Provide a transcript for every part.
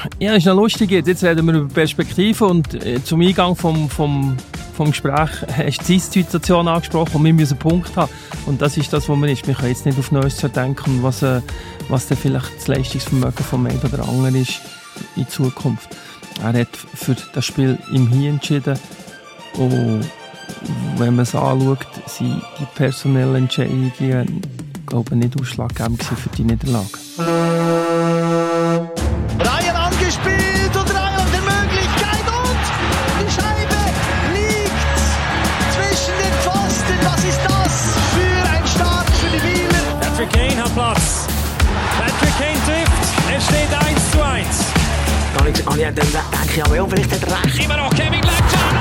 Ja, ist noch lustig. Jetzt reden wir über Perspektive und zum Eingang vom Gespräch hast du die Situation angesprochen und wir müssen einen Punkt haben. Und das ist das, was man ist. Wir können jetzt nicht auf Neues denken, was dann vielleicht das Leistungsvermögen von einem oder anderen ist in Zukunft. Er hat für das Spiel im Hier entschieden. Und wenn man es anschaut, sind die personellen Entscheidungen, glaube ich, nicht ausschlaggebend für die Niederlage. Ryan angespielt und Ryan die Möglichkeit und die Scheibe liegt zwischen den Pfosten. Was ist das für ein Start für die Wieler? Patrick Kane hat Platz. Patrick Kane trifft. Es steht 1:1. Dann denke ich, ja, vielleicht hat er recht. Immer noch Kevin Langer.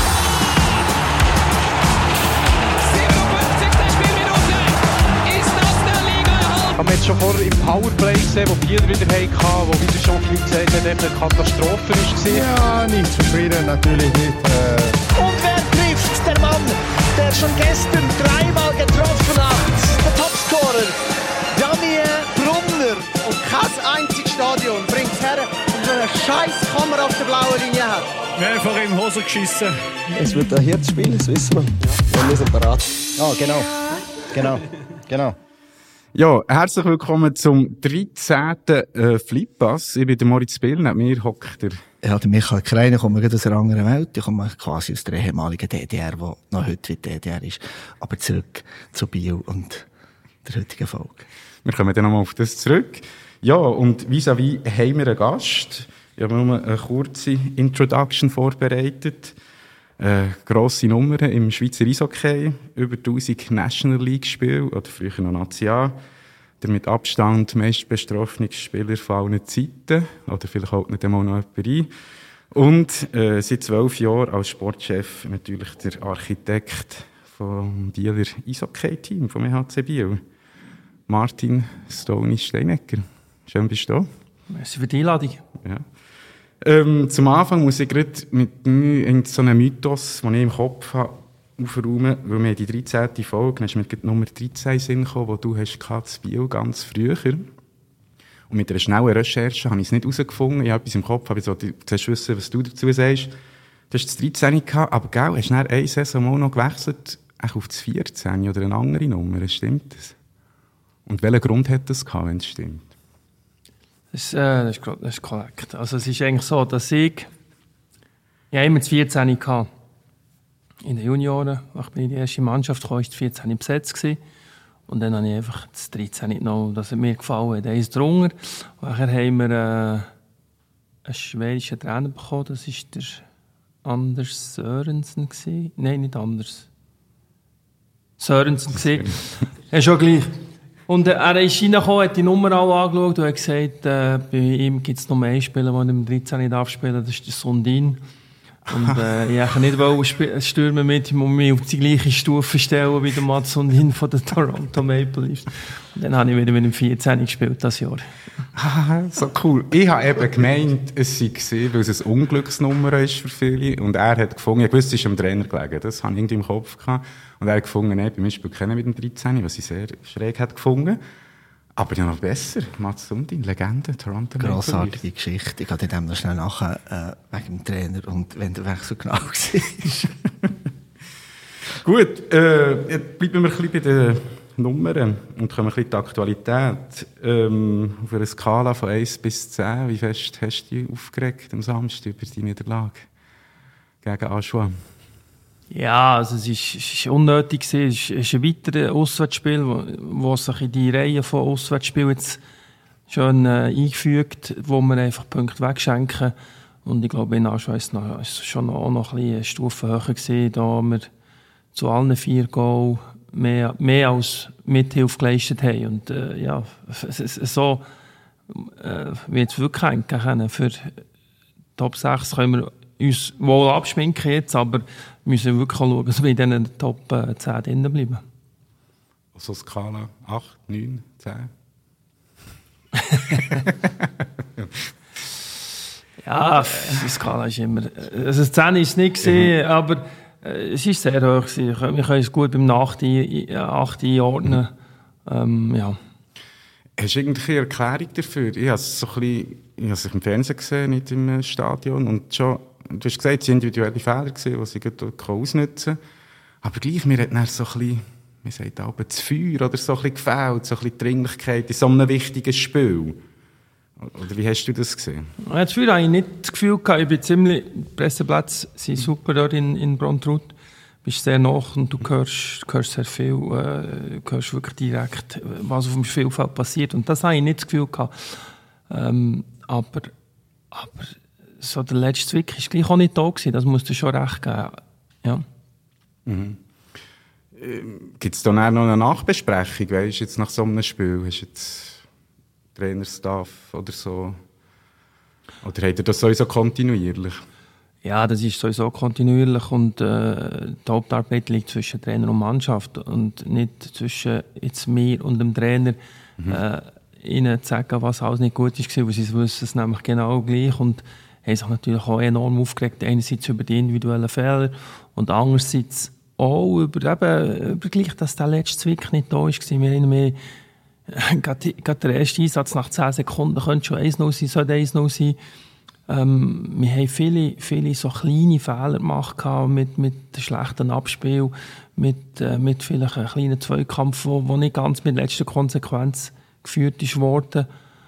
57. Spielminute. Ist das der Liga erhalten? Wir haben jetzt schon vorher im Powerplay gesehen, wo Biel wieder hatten, wo wieder schon viel gesagt hat, eine Katastrophe war. Ja, nicht zufrieden, natürlich nicht. Und wer trifft? Der Mann, der schon gestern 3-mal getroffen hat. Der Topscorer, Daniel Brunner. Und kein einziges Stadion bringt es her, und so eine scheiß Kamera auf der blauen Linie hat. Wer vor ihm Hose geschissen? Es wird ein Herzspiel, das wissen wir. Wir sind bereit. Ah, genau. Ja, herzlich willkommen zum 13. Flippass. Ich bin der Moritz Bill, neben mir hockt der... Ja, der Michael Kreiner kommt gerade aus einer anderen Welt. Ich komme quasi aus der ehemaligen DDR, die noch heute wie die DDR ist. Aber zurück zu Biel und der heutigen Folge. Wir kommen dann nochmal auf das zurück. Ja, und vis-à-vis haben wir einen Gast. Ich habe nur eine kurze Introduction vorbereitet. Grosse Nummern im Schweizer Eishockey, über 1000 National League-Spiele, oder früher noch National. Der mit Abstand meistbestrafene Spieler von allen Zeiten, oder vielleicht holt nicht einmal noch jemand ein. Und seit 12 Jahren als Sportchef natürlich der Architekt vom Bieler Eishockey-Team, vom EHC Biel. Martin Stoni-Steinecker. Schön, bist du da. Merci für die Einladung. Ja. Zum Anfang muss ich gerade mit so einem Mythos, den ich im Kopf habe, aufräumen, weil wir die 13. Folge, dann ist mir die Nummer 13 in den Sinn gekommen, die du hast zu Biel ganz früher. Und mit einer schnellen Recherche habe ich es nicht herausgefunden. Ich habe etwas im Kopf, aber ich sollte zuerst wissen, was du dazu sagst. Du hast das 13 gehabt, aber gell, hast du dann eine Saison mal noch gewechselt, auf das 14 oder eine andere Nummer, stimmt das? Und welchen Grund hat das gehabt, wenn es stimmt? Das ist korrekt. Also es ist eigentlich so, dass ich immer das 14 hatte. In den Junioren, als ich in die erste Mannschaft kam, war das 14 besetzt gewesen. Und dann habe ich einfach das 13 genommen, das hat mir gefallen. Der ist drunter. Nachher haben wir einen schwedischen Trainer bekommen, das war der Anders Sörensen. Nein, nicht Anders. Sörensen gewesen. Ja, schon gleich. Und er ist reingekommen, hat die Nummer alle angeschaut und hat gesagt, bei ihm gibt es noch mehr Spieler, die im 13 nicht abspielen. Das ist der Sundin. Und ich wollte nicht stürmen mit ihm und mich auf die gleiche Stufe stellen wie der Mats Sundin von den Toronto Maple Leafs. Und dann habe ich wieder mit dem 14 gespielt das Jahr. So cool. Ich habe eben gemeint, es sei gewesen, weil es eine Unglücksnummer ist für viele. Und er hat gefunden, ich wusste, es ist am Trainer gelegen. Das habe ich irgendwie im Kopf gehabt. Und er hat gefunden, nein, bei mir spielt keiner mit dem 13, was ich sehr schräg hat gefunden. Aber ja noch besser. Mats Sundin, Legende, Toronto Maple Leafs. Grossartige Geschichte. Ich gehe dem noch schnell nachher wegen dem Trainer und wenn der Wechsel genau war. Gut, bleiben wir ein bisschen bei den Nummern und kommen ein bisschen in die Aktualität. Auf einer Skala von 1 bis 10, wie fest hast du dich aufgeregt am Samstag über die Niederlage gegen Aschua? Ja, also es ist unnötig gewesen. Es ist ein weiteres Auswärtsspiel, wo sich in die Reihe von Auswärtsspielen jetzt schon eingefügt, wo wir einfach Punkte wegschenken. Und ich glaube, in Aschua war es schon auch noch eine Stufe höher gewesen, da wir zu allen 4 Goals mehr als Mithilfe geleistet haben. Und so wird es wirklich hängen. Für Top 6 können wir uns wohl abschminken jetzt, aber wir müssen wirklich schauen, dass wir in diesen Top 10 drin bleiben. Also Skala 8, 9, 10? Ja, die Skala ist immer... Also 10 ist es nicht gewesen, aber es ist sehr hoch gewesen. Wir können es gut beim 8 einordnen. Ja. Hast du irgendeine Erklärung dafür? Ich habe es im Fernsehen gesehen, nicht im Stadion. Und schon, du hast gesagt, es waren individuelle Fehler, die sie ausnutzen können. Aber gleich, mir hat dann so ein bisschen, wie sagt man, das Feuer oder so ein bisschen gefehlt, so ein bisschen Dringlichkeit in so einem wichtigen Spiel. Oder wie hast du das gesehen? Das Feuer habe ich nicht das Gefühl gehabt. Ich bin ziemlich, die Presseplätze sind super dort in Brandrut. Du bist sehr nah und du hörst sehr viel, hörst wirklich direkt, was auf dem Spielfeld passiert. Und das habe ich nicht das Gefühl gehabt. Aber so der letzte Zwick war gleich auch nicht da gewesen. Das musst du schon recht geben. Ja. Mhm. Gibt es da noch eine Nachbesprechung? Weißt, jetzt nach so einem Spiel? Hast du jetzt Trainerstaff oder so? Oder habt ihr das sowieso kontinuierlich? Ja, das ist sowieso kontinuierlich und die Hauptarbeit liegt zwischen Trainer und Mannschaft und nicht zwischen jetzt mir und dem Trainer ihnen zu sagen, was alles nicht gut ist, weil sie wissen es nämlich genau gleich und haben sich natürlich auch enorm aufgeregt, einerseits über die individuellen Fehler und andererseits auch über gleich, dass der letzte Zwick nicht da war. Wir haben mehr gerade der erste Einsatz nach 10 Sekunden könnte schon 1-0 sein, sollte 1-0 sein. Wir haben viele so kleine Fehler gemacht mit schlechten Abspiel, mit vielleicht einem kleinen Zweikampf, der nicht ganz mit letzter Konsequenz geführt ist worden.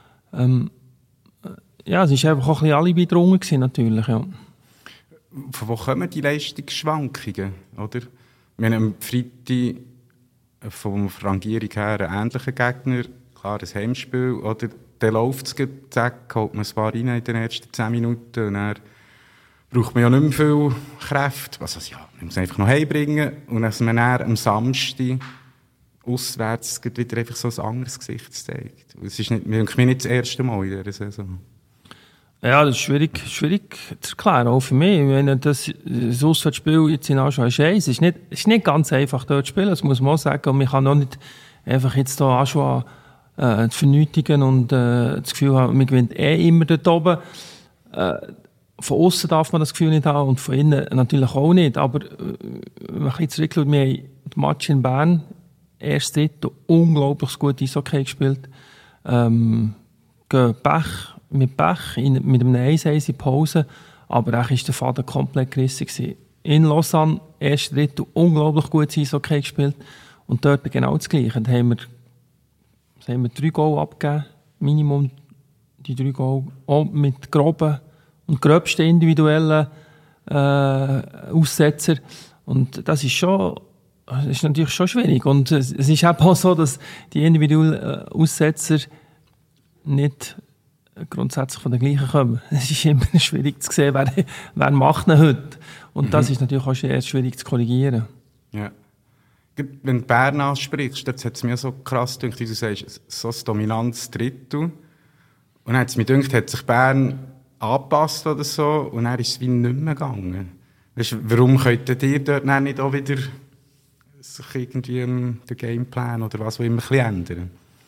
Ja, es war einfach auch ein bisschen Alibi drunter natürlich, ja. Von wo kommen die Leistungsschwankungen, oder? Wir haben am Freitag von der Rangierung her einen ähnlichen Gegner, klar, ein Heimspiel, oder? Dann läuft es, zack, holt man ein paar rein in den ersten 10 Minuten und dann braucht man ja nicht mehr viel Kräfte. Also, ja, man muss einfach noch heimbringen und dass man dann am Samstag auswärts wieder einfach so ein anderes Gesicht zeigt. Es ist mir nicht das erste Mal in dieser Saison. Ja, das ist schwierig zu erklären, auch für mich. Wenn das Auswärtsspiel jetzt in Aschua ist, es ist nicht ganz einfach dort zu spielen, das muss man auch sagen. Und man kann auch nicht einfach jetzt hier Aschua zu vernietigen und das Gefühl haben, man gewinnt immer dort oben. Von außen darf man das Gefühl nicht haben und von innen natürlich auch nicht. Aber wenn ich jetzt zurückschaue, wir haben den Match in Bern, erst Drittel, unglaublich gut Eishockey gespielt. Gehen mit einem 1-1 in Pause, aber eigentlich war der Faden komplett gerissen gewesen. In Lausanne, erst Drittel, unglaublich gut Eishockey gespielt und dort genau das Gleiche. Da haben wir 3 Goal abgegeben, Minimum die 3 Goal, auch mit groben und gröbsten individuellen Aussetzer. Und das ist natürlich schon schwierig. Und es ist auch so, dass die individuellen Aussetzer nicht grundsätzlich von den gleichen kommen. Es ist immer schwierig zu sehen, wer macht ihn heute. Und das ist natürlich auch erst schwierig zu korrigieren. Ja. Wenn du Bern ansprichst, das hat es mir so krass gedacht, wie du sagst, so ein dominantes Drittel. Und dann hat es mir gedacht, hat sich Bern angepasst oder so, und dann ist es wie nicht mehr gegangen. Weißt, warum könntet ihr dort nicht auch wieder sich irgendwie den Gameplan oder was auch immer ein bisschen ändern?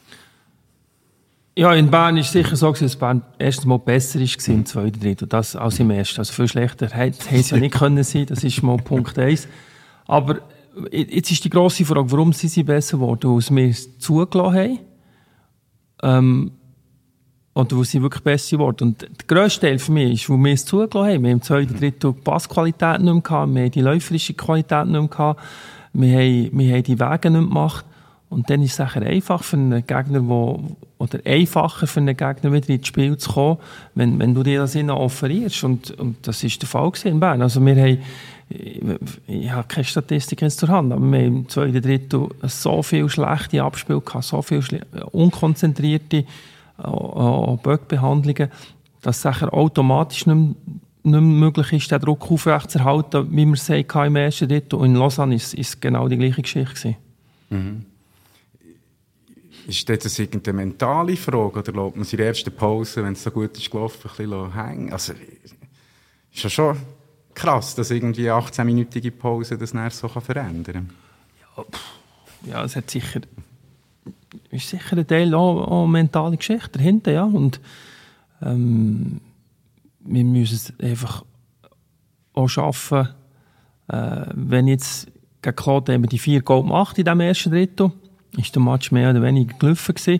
Ja, in Bern ist es sicher so, dass Bern erstens mal besser war im zweiten Drittel das als im ersten. Also viel schlechter hätte es ja nicht können sein, das ist mal Punkt 1. Aber jetzt ist die grosse Frage, warum sind sie besser geworden? Weil wir es zugelassen haben? Oder weil sie wirklich besser geworden? Und der grösste Teil für mich ist, weil wir es zugelassen haben. Wir haben im zweiten Drittel die Passqualität nicht mehr gehabt, wir haben die läuferische Qualität nicht mehr gehabt, wir haben die Wege nicht mehr gemacht. Und dann ist es sicher einfach für einen Gegner, einfacher für einen Gegner wieder ins Spiel zu kommen, wenn du dir das innen offerierst. Und das ist der Fall in Bern. Also wir haben, ich habe keine Statistik jetzt zur Hand, aber wir haben im zweiten Drittel so viele schlechte Abspiele gehabt, so viele unkonzentrierte Böckbehandlungen, dass es sicher automatisch nicht mehr möglich ist, den Druck aufrechtzuerhalten, wie wir es im ersten Drittel. Und in Lausanne ist es genau die gleiche Geschichte. Mhm. Ist das irgendeine mentale Frage oder lässt man sich in der ersten Pause, wenn es so gut ist gelaufen, ein bisschen hängen? Also, ist ja schon krass, dass irgendwie eine 18-minütige Pause das dann so verändern kann. Ja, es ist sicher ein Teil auch mentale Geschichte dahinter, ja. Und wir müssen es einfach auch schaffen, wenn jetzt gegen Claude haben wir die 4 Goal gemacht in diesem ersten Drittel, ist der Match mehr oder weniger gelaufen gewesen.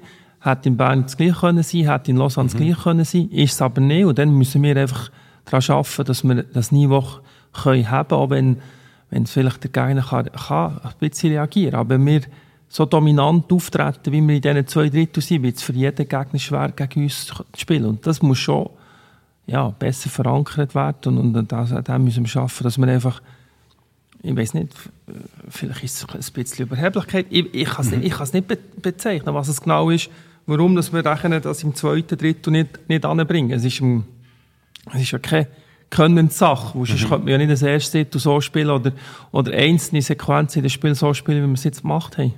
Hätte in Bern das Gleiche können sein, hätte in Lausanne das Gleiche können sein, ist es aber nicht. Und dann müssen wir einfach daran arbeiten, dass wir das Niveau können haben, auch wenn vielleicht der Gegner kann ein bisschen reagieren. Aber wenn wir so dominant auftreten, wie wir in diesen 2 Drittel sind, wird es für jeden Gegner schwer, gegen uns zu spielen. Und das muss schon besser verankert werden. Und da müssen wir schaffen, dass wir einfach, ich weiss nicht, vielleicht ist es ein bisschen Überheblichkeit. Ich kann es nicht bezeichnen, was es genau ist, warum dass wir das im 2. Drittel nicht anbringen. Es ist ja keine Können-Sache. Sonst könnte man ja nicht das erste Drittel so spielen oder einzelne Sequenzen in dem Spiel so spielen, wie wir es jetzt gemacht haben.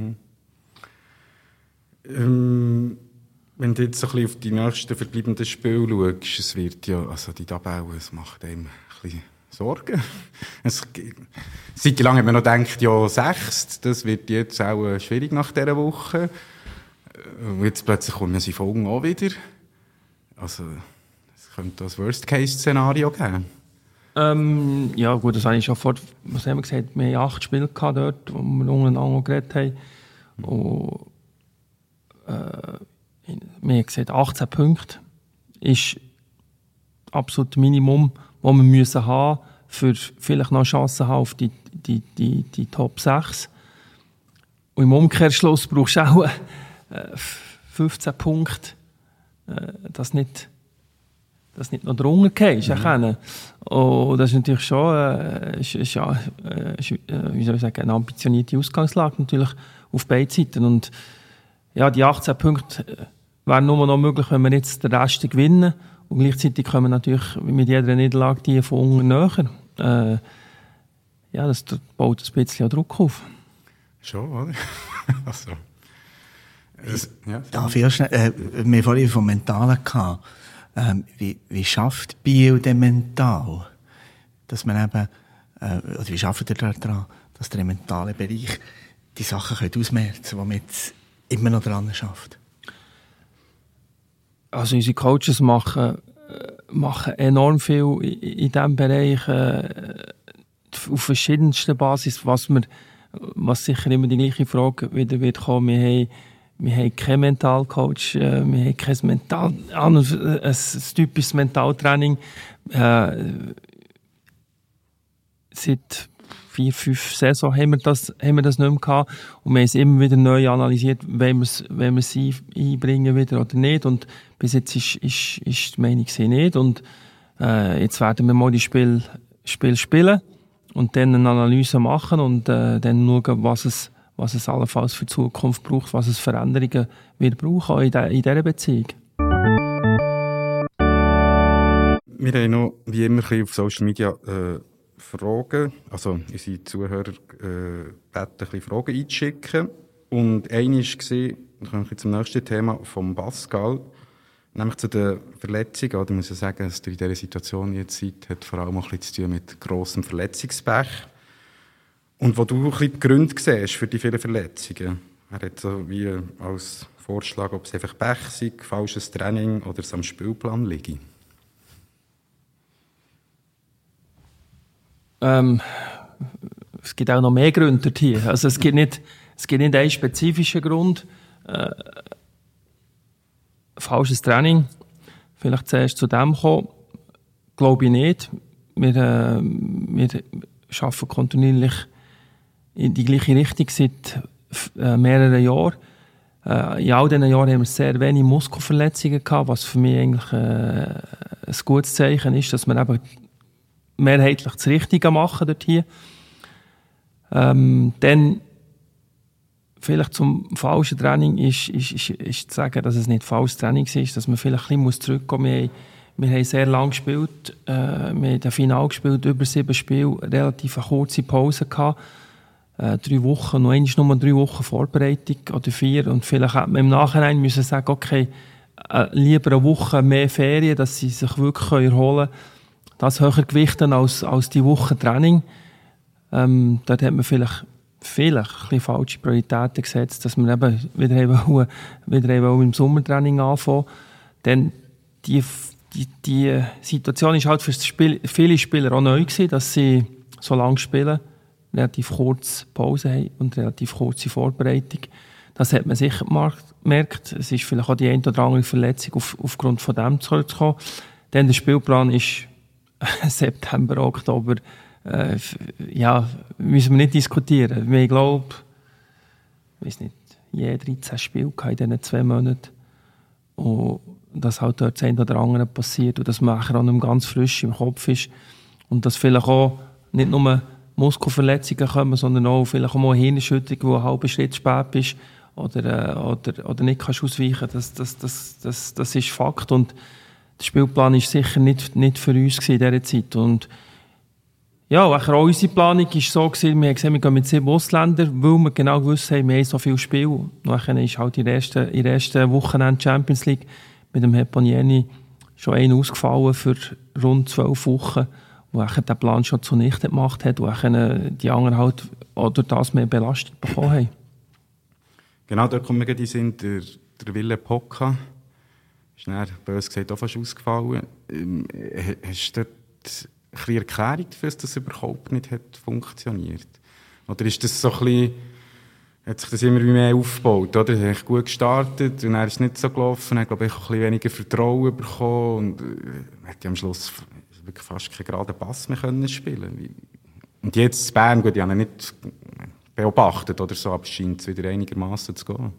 Wenn du jetzt so ein bisschen auf die nächsten verbleibenden Spiele schaust, es wird ja, also die Tabelle, es macht einem ein bisschen Sorgen. Seit lang haben wir noch gedacht, ja, 6, das wird jetzt auch schwierig nach dieser Woche. Und jetzt plötzlich kommen sie Folgen auch wieder. Also, es könnte das Worst-Case-Szenario geben. Ja gut, das habe ich schon was haben wir gesagt, wir haben 8 Spiele gehabt dort, wo wir untereinander geredet haben. Und, wir haben gesagt, 18 Punkte ist absolut Minimum, das wir müssen haben, für vielleicht noch Chancen haben auf die Top 6. Und im Umkehrschluss brauchst du auch 15 Punkte, das nicht noch drunter gehst. Und das ist natürlich schon wie soll ich sagen, eine ambitionierte Ausgangslage natürlich auf beiden Seiten. Und ja, die 18 Punkte wären nur noch möglich, wenn wir jetzt den Rest gewinnen. Und gleichzeitig können wir natürlich mit jeder Niederlage die von unten näher. Das baut ein bisschen Druck auf. Schon, oder? Also. Ja, viel schnell. Wir haben vorhin vom Mentalen gehabt. Wie schafft Biel denn mental? Dass man eben, oder wie schafft ihr daran, dass der mentale Bereich die Sachen ausmerzen kann, die man jetzt immer noch daran schafft? Also unsere Coaches machen enorm viel in diesem Bereich auf verschiedensten Basis, was sicher immer die gleiche Frage wieder wird kommen. Wir haben keinen Mentalcoach, wir haben kein ein typisches Mentaltraining. Seit 4-5 Saison haben wir das nicht mehr gehabt. Und wir haben es immer wieder neu analysiert, wenn wir es einbringen wieder oder nicht. Und bis jetzt ist die Meinung nicht. Und jetzt werden wir mal die Spiel spielen und dann eine Analyse machen und dann schauen, was es allenfalls für die Zukunft braucht, was es Veränderungen wird brauchen in dieser Beziehung. Wir haben noch, wie immer, ein bisschen auf Social Media Fragen. Also unsere Zuhörer beten, ein bisschen Fragen einzuschicken. Und eine war, dann komme ich zum nächsten Thema, von Pascal, nämlich zu den Verletzungen. Oder muss ich sagen, dass du in dieser Situation jetzt seid, hat vor allem auch ein bisschen zu tun mit grossem Verletzungspech. Und wo du ein bisschen die Gründe siehst für die vielen Verletzungen. Er hat so wie als Vorschlag, ob es einfach Pech sei, falsches Training oder es am Spielplan liege. Es gibt auch noch mehr Gründe hier. Also es gibt nicht einen spezifischen Grund. Falsches Training. Vielleicht zuerst zu dem kommen. Glaube ich nicht. Wir arbeiten kontinuierlich in die gleiche Richtung seit mehreren Jahren. In all diesen Jahren haben wir sehr wenig Muskelverletzungen gehabt, was für mich eigentlich ein gutes Zeichen ist, dass wir eben mehrheitlich das Richtige machen dort hier. Dann vielleicht zum falschen Training ist zu sagen, dass es nicht falsches Training ist, dass man vielleicht ein bisschen zurückkommen muss. Wir haben sehr lange gespielt, wir haben das Finale gespielt, über 7 Spiele, relativ eine kurze Pause gehabt. 3 Wochen, noch einmal nur 3 Wochen Vorbereitung oder 4. Und vielleicht hätte man im Nachhinein müssen sagen, okay, lieber eine Woche mehr Ferien, dass sie sich wirklich erholen können. Das höher gewichten als die Woche Training. Dort hat man vielleicht ein bisschen falsche Prioritäten gesetzt, dass wir eben wieder im Sommertraining anfangen. Denn die Situation ist halt für viele Spieler auch neu gewesen, dass sie so lange spielen, relativ kurz Pause haben und relativ kurze Vorbereitung. Das hat man sicher gemerkt. Es ist vielleicht auch die eine oder andere Verletzung aufgrund von dem zurückgekommen. Dann der Spielplan ist September, Oktober. Ja, müssen wir nicht diskutieren. Ich glaube, ich weiß nicht, je 13 Spiele in diesen 2 Monaten. Und dass halt dort das eine oder andere passiert und dass man auch nicht mehr ganz frisch im Kopf ist. Und dass vielleicht auch nicht nur Muskelverletzungen kommen, sondern auch vielleicht auch mal eine Hirnerschütterung, die einen halben Schritt spät ist oder nicht kannst ausweichen. Das ist Fakt. Und der Spielplan war sicher nicht für uns in dieser Zeit. Und ja, auch unsere Planung war so gewesen, wir haben gesehen, wir gehen mit 7 Ausländern, weil wir genau gewusst haben, wir haben so viele Spiele. Dann ist halt in der ersten Wochenende Champions League mit dem Heponieni schon einer ausgefallen für rund 12 Wochen, wo den Plan schon zunichte gemacht hat, wo die anderen halt auch durch das mehr Belastung bekommen haben. Genau, da kommen wir in den Sinn, der Wille Pocca ist dann, bös gesagt, auch fast ausgefallen. Hast du dort eine Erklärung dafür, dass das überhaupt nicht hat funktioniert? Oder ist das so ein bisschen, hat sich das immer mehr aufgebaut? Oder? Es hat gut gestartet und dann ist es nicht so gelaufen. Dann glaube ich, auch ein bisschen weniger Vertrauen bekommen und man hat am Schluss wirklich fast keinen geraden Pass mehr können spielen. Und jetzt in Bern, gut, ich habe ihn nicht beobachtet oder so, aber es scheint wieder einigermaßen zu gehen.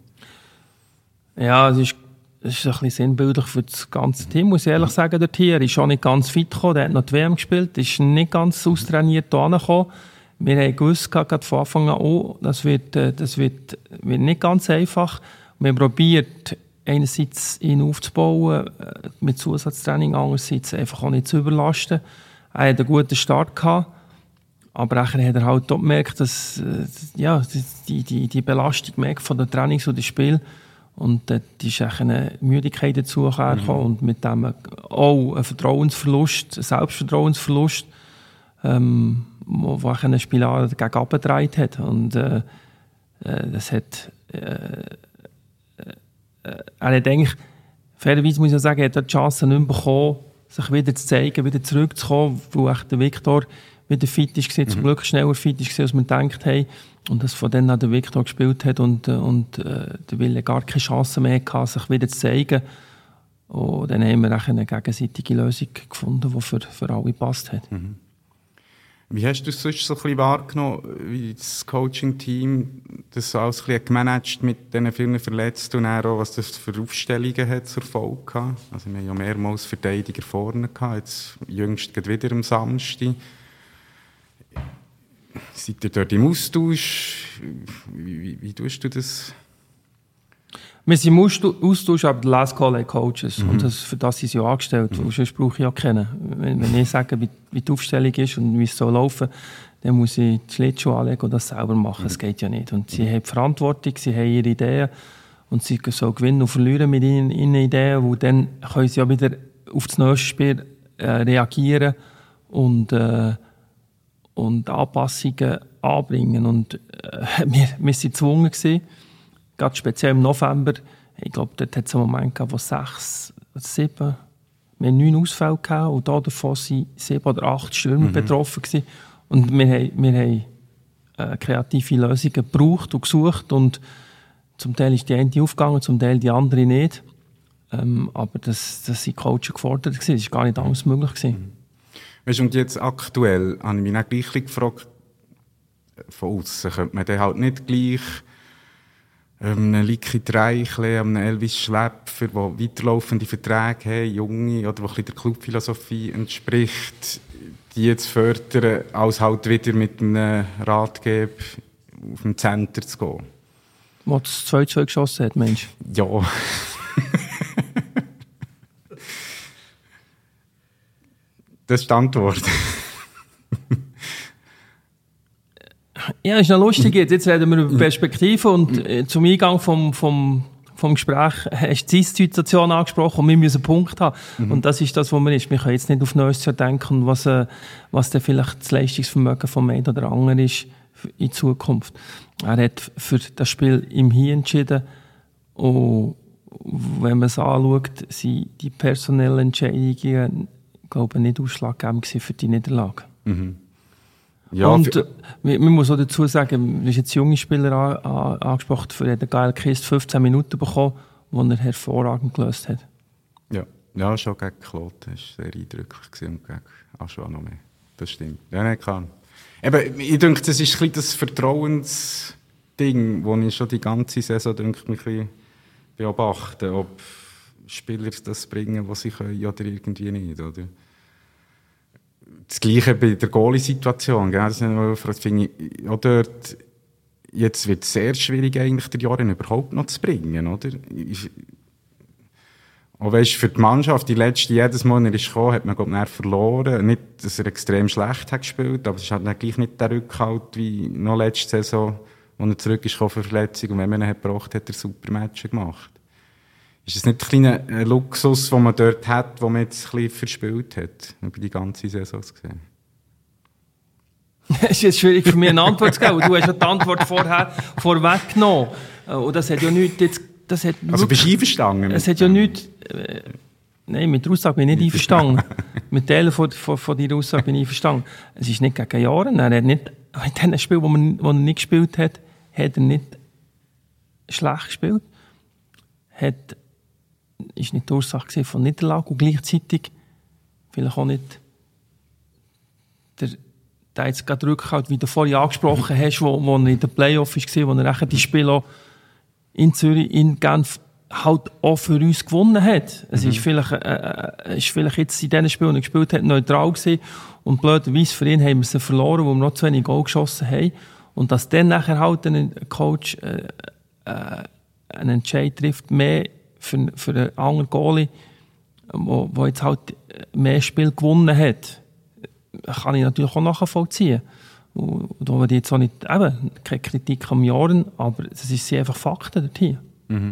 Ja, es ist ein bisschen sinnbildlich für das ganze Team, muss ich ehrlich sagen. Dort hier. Er ist schon nicht ganz fit gekommen, der hat noch die WM gespielt, ist nicht ganz austrainiert hierher gekommen. Wir haben gewusst, gerade von Anfang an, oh, das wird nicht ganz einfach. Wir haben probiert, einerseits ihn aufzubauen, mit Zusatztraining, andererseits einfach auch nicht zu überlasten. Er hat einen guten Start gehabt, aber nachher hat er halt auch gemerkt, dass die Belastung merkt von den Trainings und dem Spiel. Und dort ist eine Müdigkeit dazu gekommen und mit dem auch ein Vertrauensverlust, ein Selbstvertrauensverlust, wo ein Spieler dagegen abgedreht hat. Und das hat er hat eigentlich, fairerweise muss ich sagen, er hat die Chance nicht mehr bekommen, sich wieder zu zeigen, wieder zurückzukommen, weil der Victor wieder fit war, zum Glück schneller fit war, als wir gedacht haben. Und dass von dann an der Victor gespielt hat und der Wille gar keine Chance mehr hatte, sich wieder zu zeigen. Und dann haben wir eine gegenseitige Lösung gefunden, die für alle gepasst hat. Mhm. Wie hast du es sonst so ein bisschen wahrgenommen, wie das Coaching-Team das alles ein bisschen gemanagt mit diesen vielen Verletzten und auch, was das für Aufstellungen hat zur Folge gehabt? Also wir haben ja mehrmals Verteidiger vorne gehabt, jetzt jüngst geht wieder am Samstag. Seid ihr dort im Austausch? Wie tust du das? Wir sind im Austausch, aber der Last Call Coaches. Und für das sind sie ja angestellt. Sonst brauche ich ja kennen. Wenn ich sage, wie die Aufstellung ist und wie es so laufen, dann muss ich die Schlittschuhe anlegen und das selber machen. Das geht ja nicht. Und sie haben die Verantwortung, sie haben ihre Ideen und sie so gewinnen und verlieren mit ihren Ideen. Und dann können sie ja wieder auf das nächste Spiel reagieren und Anpassungen anbringen. Und wir waren gezwungen gewesen, gerade speziell im November, ich glaube, dort hat es einen Moment gehabt, wo 6 oder 7, wir haben 9 Ausfälle gehabt und davon waren 7 oder 8 Stürmer betroffen gewesen. Und wir haben kreative Lösungen gebraucht und gesucht und zum Teil ist die eine aufgegangen, zum Teil die andere nicht. Aber das sind Coaches gefordert gewesen, das war gar nicht anders möglich gewesen. Weißt du, und jetzt aktuell habe ich mich auch gleich gefragt, von außen könnte man dann halt nicht gleich einem Liki Treichle, einem Elvis Schläpfer, die weiterlaufende Verträge haben, Junge, oder die der Clubphilosophie entspricht, die jetzt fördern, als halt wieder mit einem Ratgeber auf dem Center zu gehen. Wo das 2-2 geschossen hat, Mensch. Ja. Das ist die Antwort. Ja, ist noch lustig jetzt. Jetzt reden wir über Perspektive und zum Eingang vom Gespräch hast du die Situation angesprochen und wir müssen einen Punkt haben. Und das ist das, was man ist. Wir können jetzt nicht auf Neues denken, was dann vielleicht das Leistungsvermögen vom einen oder anderen ist in Zukunft. Er hat für das Spiel im Hier entschieden und wenn man es anschaut, sind die personellen Entscheidungen, glaube ich, nicht ausschlaggebend für die Niederlage. Ja, und man muss auch dazu sagen, du hast jetzt junge Spieler angesprochen, für den Gael Christ 15 Minuten bekommen, die er hervorragend gelöst hat. Ja, schon gegen Kloten war sehr eindrücklich gewesen und gegen Aschua noch mehr. Das stimmt. Ja, nein, klar. Eben, ich denke, das ist ein bisschen das Vertrauensding, das ich schon die ganze Saison mich ein bisschen beobachte, ob Spieler das bringen, was sie können, oder irgendwie nicht. Oder? Das Gleiche bei der Goalie-Situation. Das finde ich auch dort, jetzt wird es sehr schwierig, eigentlich den Jahren überhaupt noch zu bringen. Oder? Auch weißt, für die Mannschaft, die letzte, jedes Mal, er ist gekommen, hat man glaub, verloren. Nicht, dass er extrem schlecht hat gespielt, aber es ist halt gleich nicht der Rückhalt wie noch letzte Saison, als er zurück ist für Verletzung. Und wenn man ihn hat gebracht, hat er super Matches gemacht. Ist es nicht ein kleiner Luxus, den man dort hat, den man jetzt ein bisschen verspielt hat, über die ganze Saison gesehen? Es ist jetzt schwierig für mich eine Antwort zu geben. Du hast ja die Antwort vorweggenommen. Und das hat ja nichts jetzt. Also bist du einverstanden? Es hat ja nichts. Nein, mit der Aussage bin ich nicht einverstanden. Mit Teilen von deiner Aussage bin ich einverstanden. Es ist nicht gegen Jahre. Er hat nicht, in den Spielen, wo er nicht gespielt hat, hat er nicht schlecht gespielt. Ist nicht die Ursache von Niederlage und gleichzeitig vielleicht auch nicht der jetzt gerade Rückhalt, wie du vorhin angesprochen hast, wo er in den Playoffs war, wo er die Spiele auch in Zürich, in Genf halt auch für uns gewonnen hat. Es ist vielleicht jetzt in diesen Spielen, die er gespielt hat, neutral gewesen. Und blöderweise für ihn haben wir sie verloren, wo wir noch zu wenig Goal geschossen haben. Und dass dann nachher halt ein Coach einen Entscheid trifft, mehr für einen anderen Goalie, der jetzt halt mehr Spiel gewonnen hat, kann ich natürlich auch nachvollziehen. Und da würde ich jetzt auch nicht, eben, keine Kritik am Jahren, aber es sind einfach Fakten dort hier.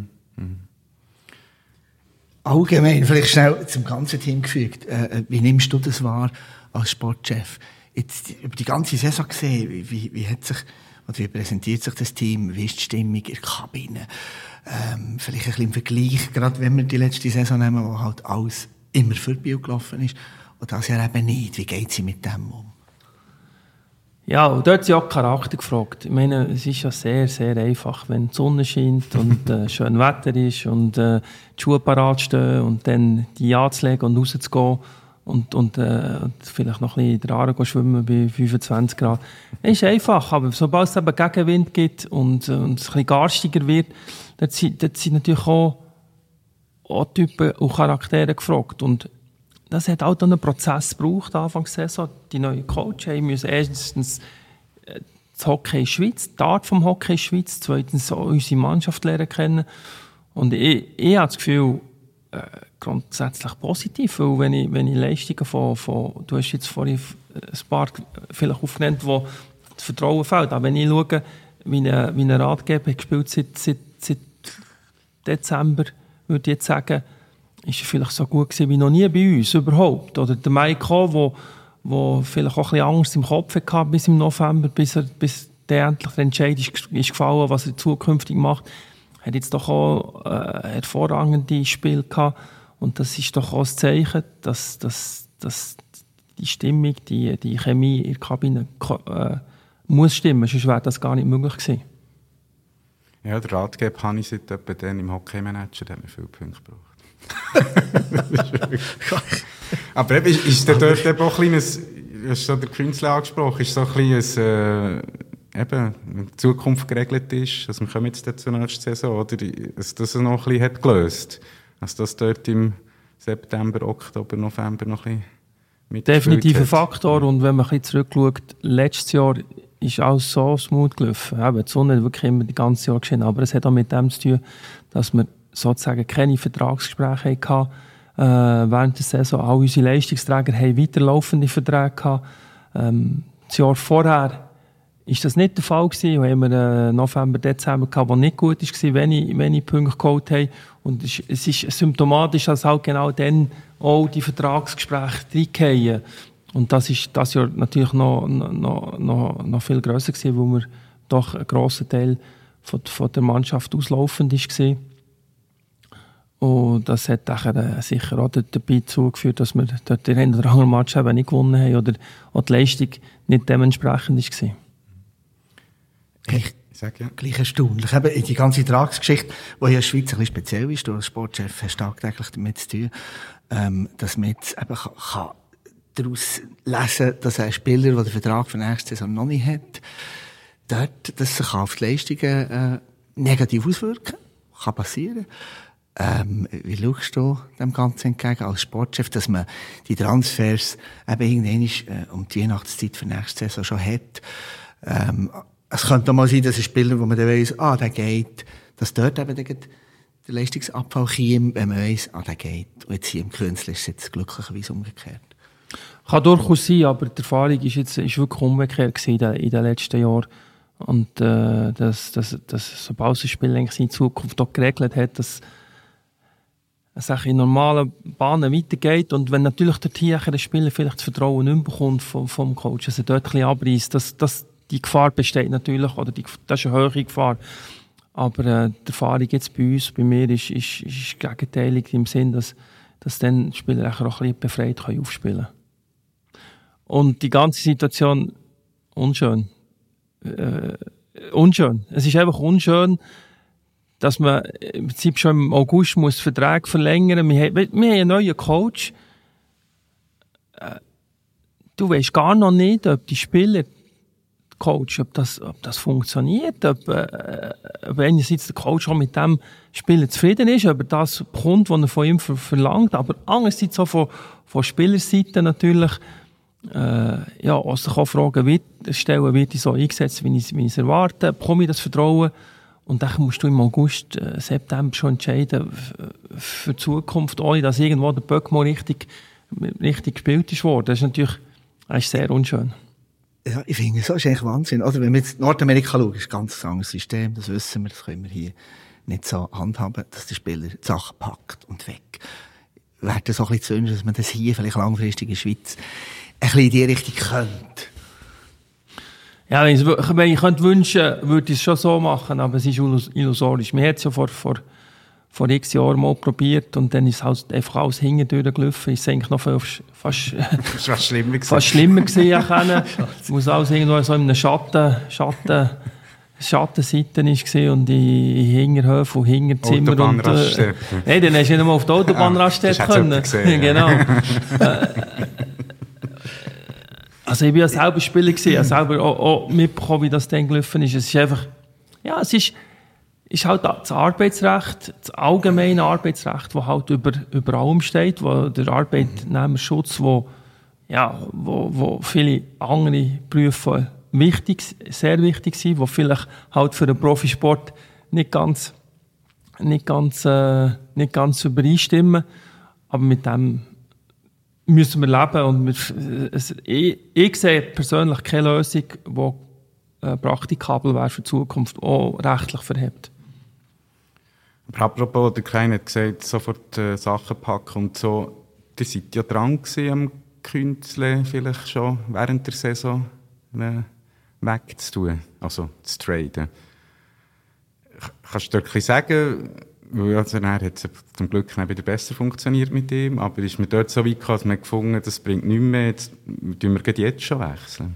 Allgemein, vielleicht schnell zum ganzen Team gefügt. Wie nimmst du das wahr als Sportchef? Jetzt über die ganze Saison gesehen, wie hat sich, oder wie präsentiert sich das Team? Wie ist die Stimmung in der Kabine? Vielleicht ein bisschen im Vergleich, gerade wenn wir die letzte Saison nehmen, wo halt alles immer für Biel gelaufen ist. Und das ja eben nicht. Wie geht sie mit dem um? Ja, und dort ist ja auch Charakter gefragt. Ich meine, es ist ja sehr, sehr einfach, wenn die Sonne scheint und schön Wetter ist und die Schuhe parat stehen und dann die anzulegen und rauszugehen und vielleicht noch ein bisschen in der Aare schwimmen bei 25 Grad. Es ist einfach, aber sobald es eben Gegenwind gibt und es ein bisschen garstiger wird, dort sind natürlich auch Typen und Charaktere gefragt. Und das hat auch einen Prozess gebraucht, Anfang der Saison. Die neuen Coaches müssen erstens das Hockey in der Schweiz, die Art vom Hockey in der Schweiz, zweitens auch unsere Mannschaft lernen kennen. Und ich habe das Gefühl, grundsätzlich positiv, weil wenn ich Leistungen von du hast jetzt vorhin ein paar vielleicht aufgenannt, wo das Vertrauen fehlt, aber wenn ich schaue, wie ein Ratgeber gespielt seit Dezember, würde ich jetzt sagen, ist er vielleicht so gut gewesen wie noch nie bei uns überhaupt. Oder der Maiko, wo vielleicht auch ein bisschen Angst im Kopf hatte bis im November, bis der endlich der Entscheid ist gefallen, was er zukünftig macht, hat jetzt doch auch hervorragende Spiele gehabt. Und das ist doch auch ein Zeichen, dass die Stimmung, die Chemie in der Kabine muss stimmen, sonst wäre das gar nicht möglich gewesen. Ja, der Ratgeber habe ich seit etwa dann im Hockey-Manager, der hat mir viele Punkte gebraucht. Aber eben, ist der dort eben auch ein kleines, du hast schon der Künstler angesprochen, ist so ein kleines, eben, wenn die Zukunft geregelt ist, also wir kommen jetzt zur nächsten Saison, oder, dass das noch ein bisschen hat gelöst, dass das dort im September, Oktober, November noch ein bisschen mitgespielt definitiv ein Faktor, und wenn man ein bisschen zurückschaut, letztes Jahr ist alles so smooth gelaufen. Eben, die Sonne hat wirklich immer das ganze Jahr geschehen, aber es hat auch mit dem zu tun, dass wir sozusagen keine Vertragsgespräche hatten. Während der Saison all unsere Leistungsträger haben weiterlaufende Verträge gehabt. Das Jahr vorher war das nicht der Fall gewesen. Wir haben November, Dezember gehabt, der nicht gut war, wenn ich Punkte geholt habe. Und es ist symptomatisch, dass halt genau dann auch die Vertragsgespräche reingehen. Und das ist das Jahr natürlich noch viel grösser gewesen, weil wir doch ein grosser Teil von der Mannschaft auslaufend war. Und das hat nachher sicher auch dabei zugeführt, dass wir dort den einen oder anderen Match eben nicht gewonnen haben oder auch die Leistung nicht dementsprechend war. Gleich erstaunlich. Eben die ganze Tragsgeschichte, die in der Schweiz ein bisschen speziell ist, du als Sportchef hast tagtäglich damit zu tun, dass man jetzt eben kann daraus lesen, dass ein Spieler, der den Vertrag für nächste Saison noch nicht hat, dort, dass sich auf die Leistungen negativ auswirken kann passieren. Wie schaust du dem Ganzen entgegen als Sportchef, dass man die Transfers eben irgendwann um die Weihnachtszeit für nächste Saison schon hat? Es könnte auch mal sein, dass ein Spieler, wo man dann weiss, der geht, dass dort eben der Leistungsabfall käme, wenn man weiss, der geht. Und jetzt hier im Künstler ist es jetzt glücklicherweise umgekehrt. Kann durchaus sein, aber die Erfahrung ist wirklich umgekehrt in den letzten Jahren. Und dass sobald das Spiel eigentlich in Zukunft auch geregelt hat, dass es in normalen Bahnen weitergeht und wenn natürlich der Spieler vielleicht das Vertrauen nicht mehr bekommt vom Coach, dass er dort ein bisschen abreißt, dass die Gefahr besteht natürlich, oder das ist eine hohe Gefahr. Aber die Erfahrung jetzt bei uns, bei mir, ist gegenteilig im Sinn, dass dann die Spieler auch ein bisschen befreit aufspielen können. Und die ganze Situation unschön. Unschön. Es ist einfach unschön, dass man im Prinzip schon im August muss Verträge verlängern muss. Wir haben einen neuen Coach. Du weißt gar noch nicht, ob die Spieler, Coach, ob das funktioniert, ob einerseits der Coach auch mit dem Spieler zufrieden ist, ob er das bekommt, was er von ihm verlangt, aber andererseits auch von Spielerseite natürlich sich auch Fragen stellen, wird ich so eingesetzt, wie ich es erwarte, bekomme ich das Vertrauen? Und dann musst du im August, September schon entscheiden für die Zukunft, ohne dass irgendwo der Böck mal richtig gespielt ist worden. Das ist natürlich sehr unschön. Ja, ich finde, so ist eigentlich Wahnsinn. Oder wenn wir jetzt Nordamerika schauen, ist ein ganz anderes System, das wissen wir, das können wir hier nicht so handhaben, dass der Spieler die Sachen packt und weg. Wäre das auch ein bisschen zu wünschen, dass man das hier vielleicht langfristig in der Schweiz ein bisschen in die Richtung könnte? Ja, wenn ich könnte wünschen, würde ich es schon so machen, aber es ist illusorisch. Wir haben es ja vor x Jahren mal probiert und dann ist halt einfach alles hintendurch gelaufen. Es war eigentlich noch fast schlimmer gewesen. Es muss alles irgendwo so in einer Schattenseite war und in Hinterhöfen und Hinterzimmer. Autobahnraststätte. Nein, dann hast du nicht mal auf die Autobahnraststätte können. Gesehen, genau. Also ich war ja selber Spieler gewesen, ich habe selber auch mitbekommen, wie das dann gelaufen ist. Es ist einfach, ja, es ist halt das Arbeitsrecht, das allgemeine Arbeitsrecht, das halt über allem steht, wo der Arbeitnehmerschutz, wo viele andere Berufe sehr wichtig sind, wo vielleicht halt für den Profisport nicht ganz übereinstimmen, aber mit dem müssen wir leben und ich sehe persönlich keine Lösung, die praktikabel wäre für die Zukunft, auch rechtlich verhebt. Aber apropos, der Kleine hat gesagt, sofort Sachen packen und so. Ihr seid ja dran gewesen, am Künstler vielleicht schon während der Saison wegzutun, also zu traden. Kannst du dir sagen, also er hat zum Glück wieder besser funktioniert mit ihm, aber ist mir dort so weit gekommen, dass man gefunden hat, das bringt nichts mehr, jetzt tun wir jetzt schon wechseln?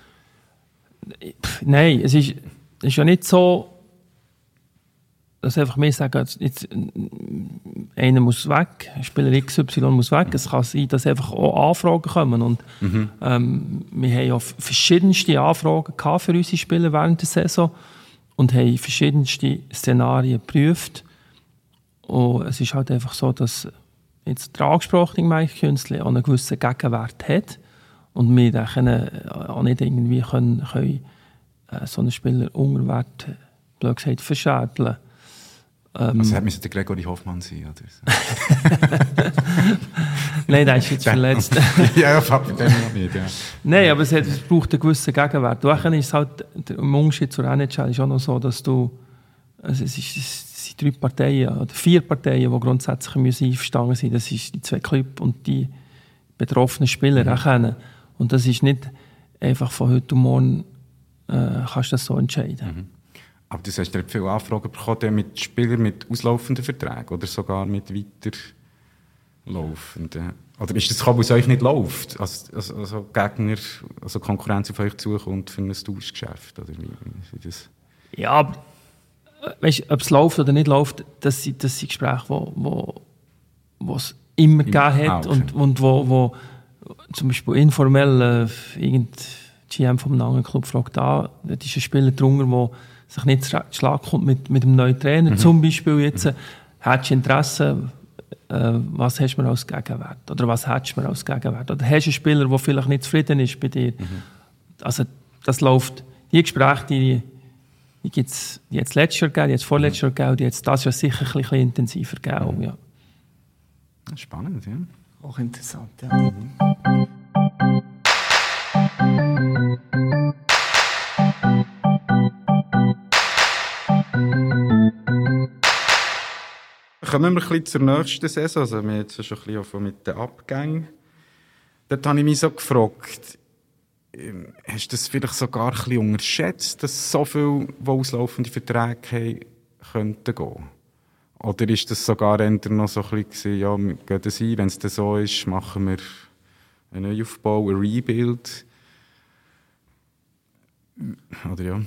Nein, es ist ja nicht so, dass einfach mehr sagen, jetzt, einer muss weg, Spieler XY muss weg. Es kann sein, dass einfach auch Anfragen kommen. Und, wir haben ja verschiedenste Anfragen gehabt für unsere Spieler während der Saison und haben verschiedenste Szenarien geprüft. Und es ist halt einfach so, dass jetzt der angesprochene Mike Künstler auch einen gewissen Gegenwert hat und wir dann auch nicht irgendwie können so einen Spieler unter Wert, blöd gesagt, verschädeln. Also müsste der Gregory Hoffmann sein, oder so? Nein, der ist jetzt verletzt. Ja, Fabi, den noch nicht, ja. Nein, aber es braucht einen gewissen Gegenwert. Dann ist halt, der Unterschied zur NHL ist auch noch so, dass es sind 3 Parteien, oder 4 Parteien, die grundsätzlich einverstanden sind. Das sind die 2 Clubs und die betroffenen Spieler erkennen. Und das ist nicht einfach von heute auf morgen, kannst du das so entscheiden. Aber du hast ja viele Anfragen bekommen mit Spielern mit auslaufenden Verträgen oder sogar mit weiterlaufenden. Oder ist das gekommen, weil es euch nicht läuft? Also Gegner, also Konkurrenz auf euch zukommt für ein Tauschgeschäft? Oder wie ist das? Ja, aber weißt, ob es läuft oder nicht läuft, das sind Gespräche, wo es immer gegeben hat und wo zum Beispiel informell irgendein GM von einem anderen Club fragt da ist ein Spieler drunter, der sich nicht zu Schlag kommt mit einem neuen Trainer. Zum Beispiel jetzt, hättest du Interesse, was hast du mir als Gegenwert? Oder was hättest du mir als Gegenwert? Oder hast du einen Spieler, der vielleicht nicht zufrieden ist bei dir? Also das läuft, die Gespräche, die gibt es letztes Jahr gegeben, die jetzt vorletztes Jahr gegeben, die jetzt das Jahr sicher ein bisschen intensiver gegeben. Ja. Spannend, ja. Auch interessant, ja. Kommen wir ein bisschen zur nächsten Saison. Also wir haben jetzt schon ein bisschen mit den Abgängen. Dort habe ich mich so gefragt, hast du das vielleicht sogar ein bisschen unterschätzt, dass so viele, die auslaufende Verträge haben, könnten gehen? Oder ist das sogar eher noch so ein bisschen, ja, wir gehen das ein, wenn es dann so ist, machen wir einen Neuaufbau, ein Rebuild? Oder ja?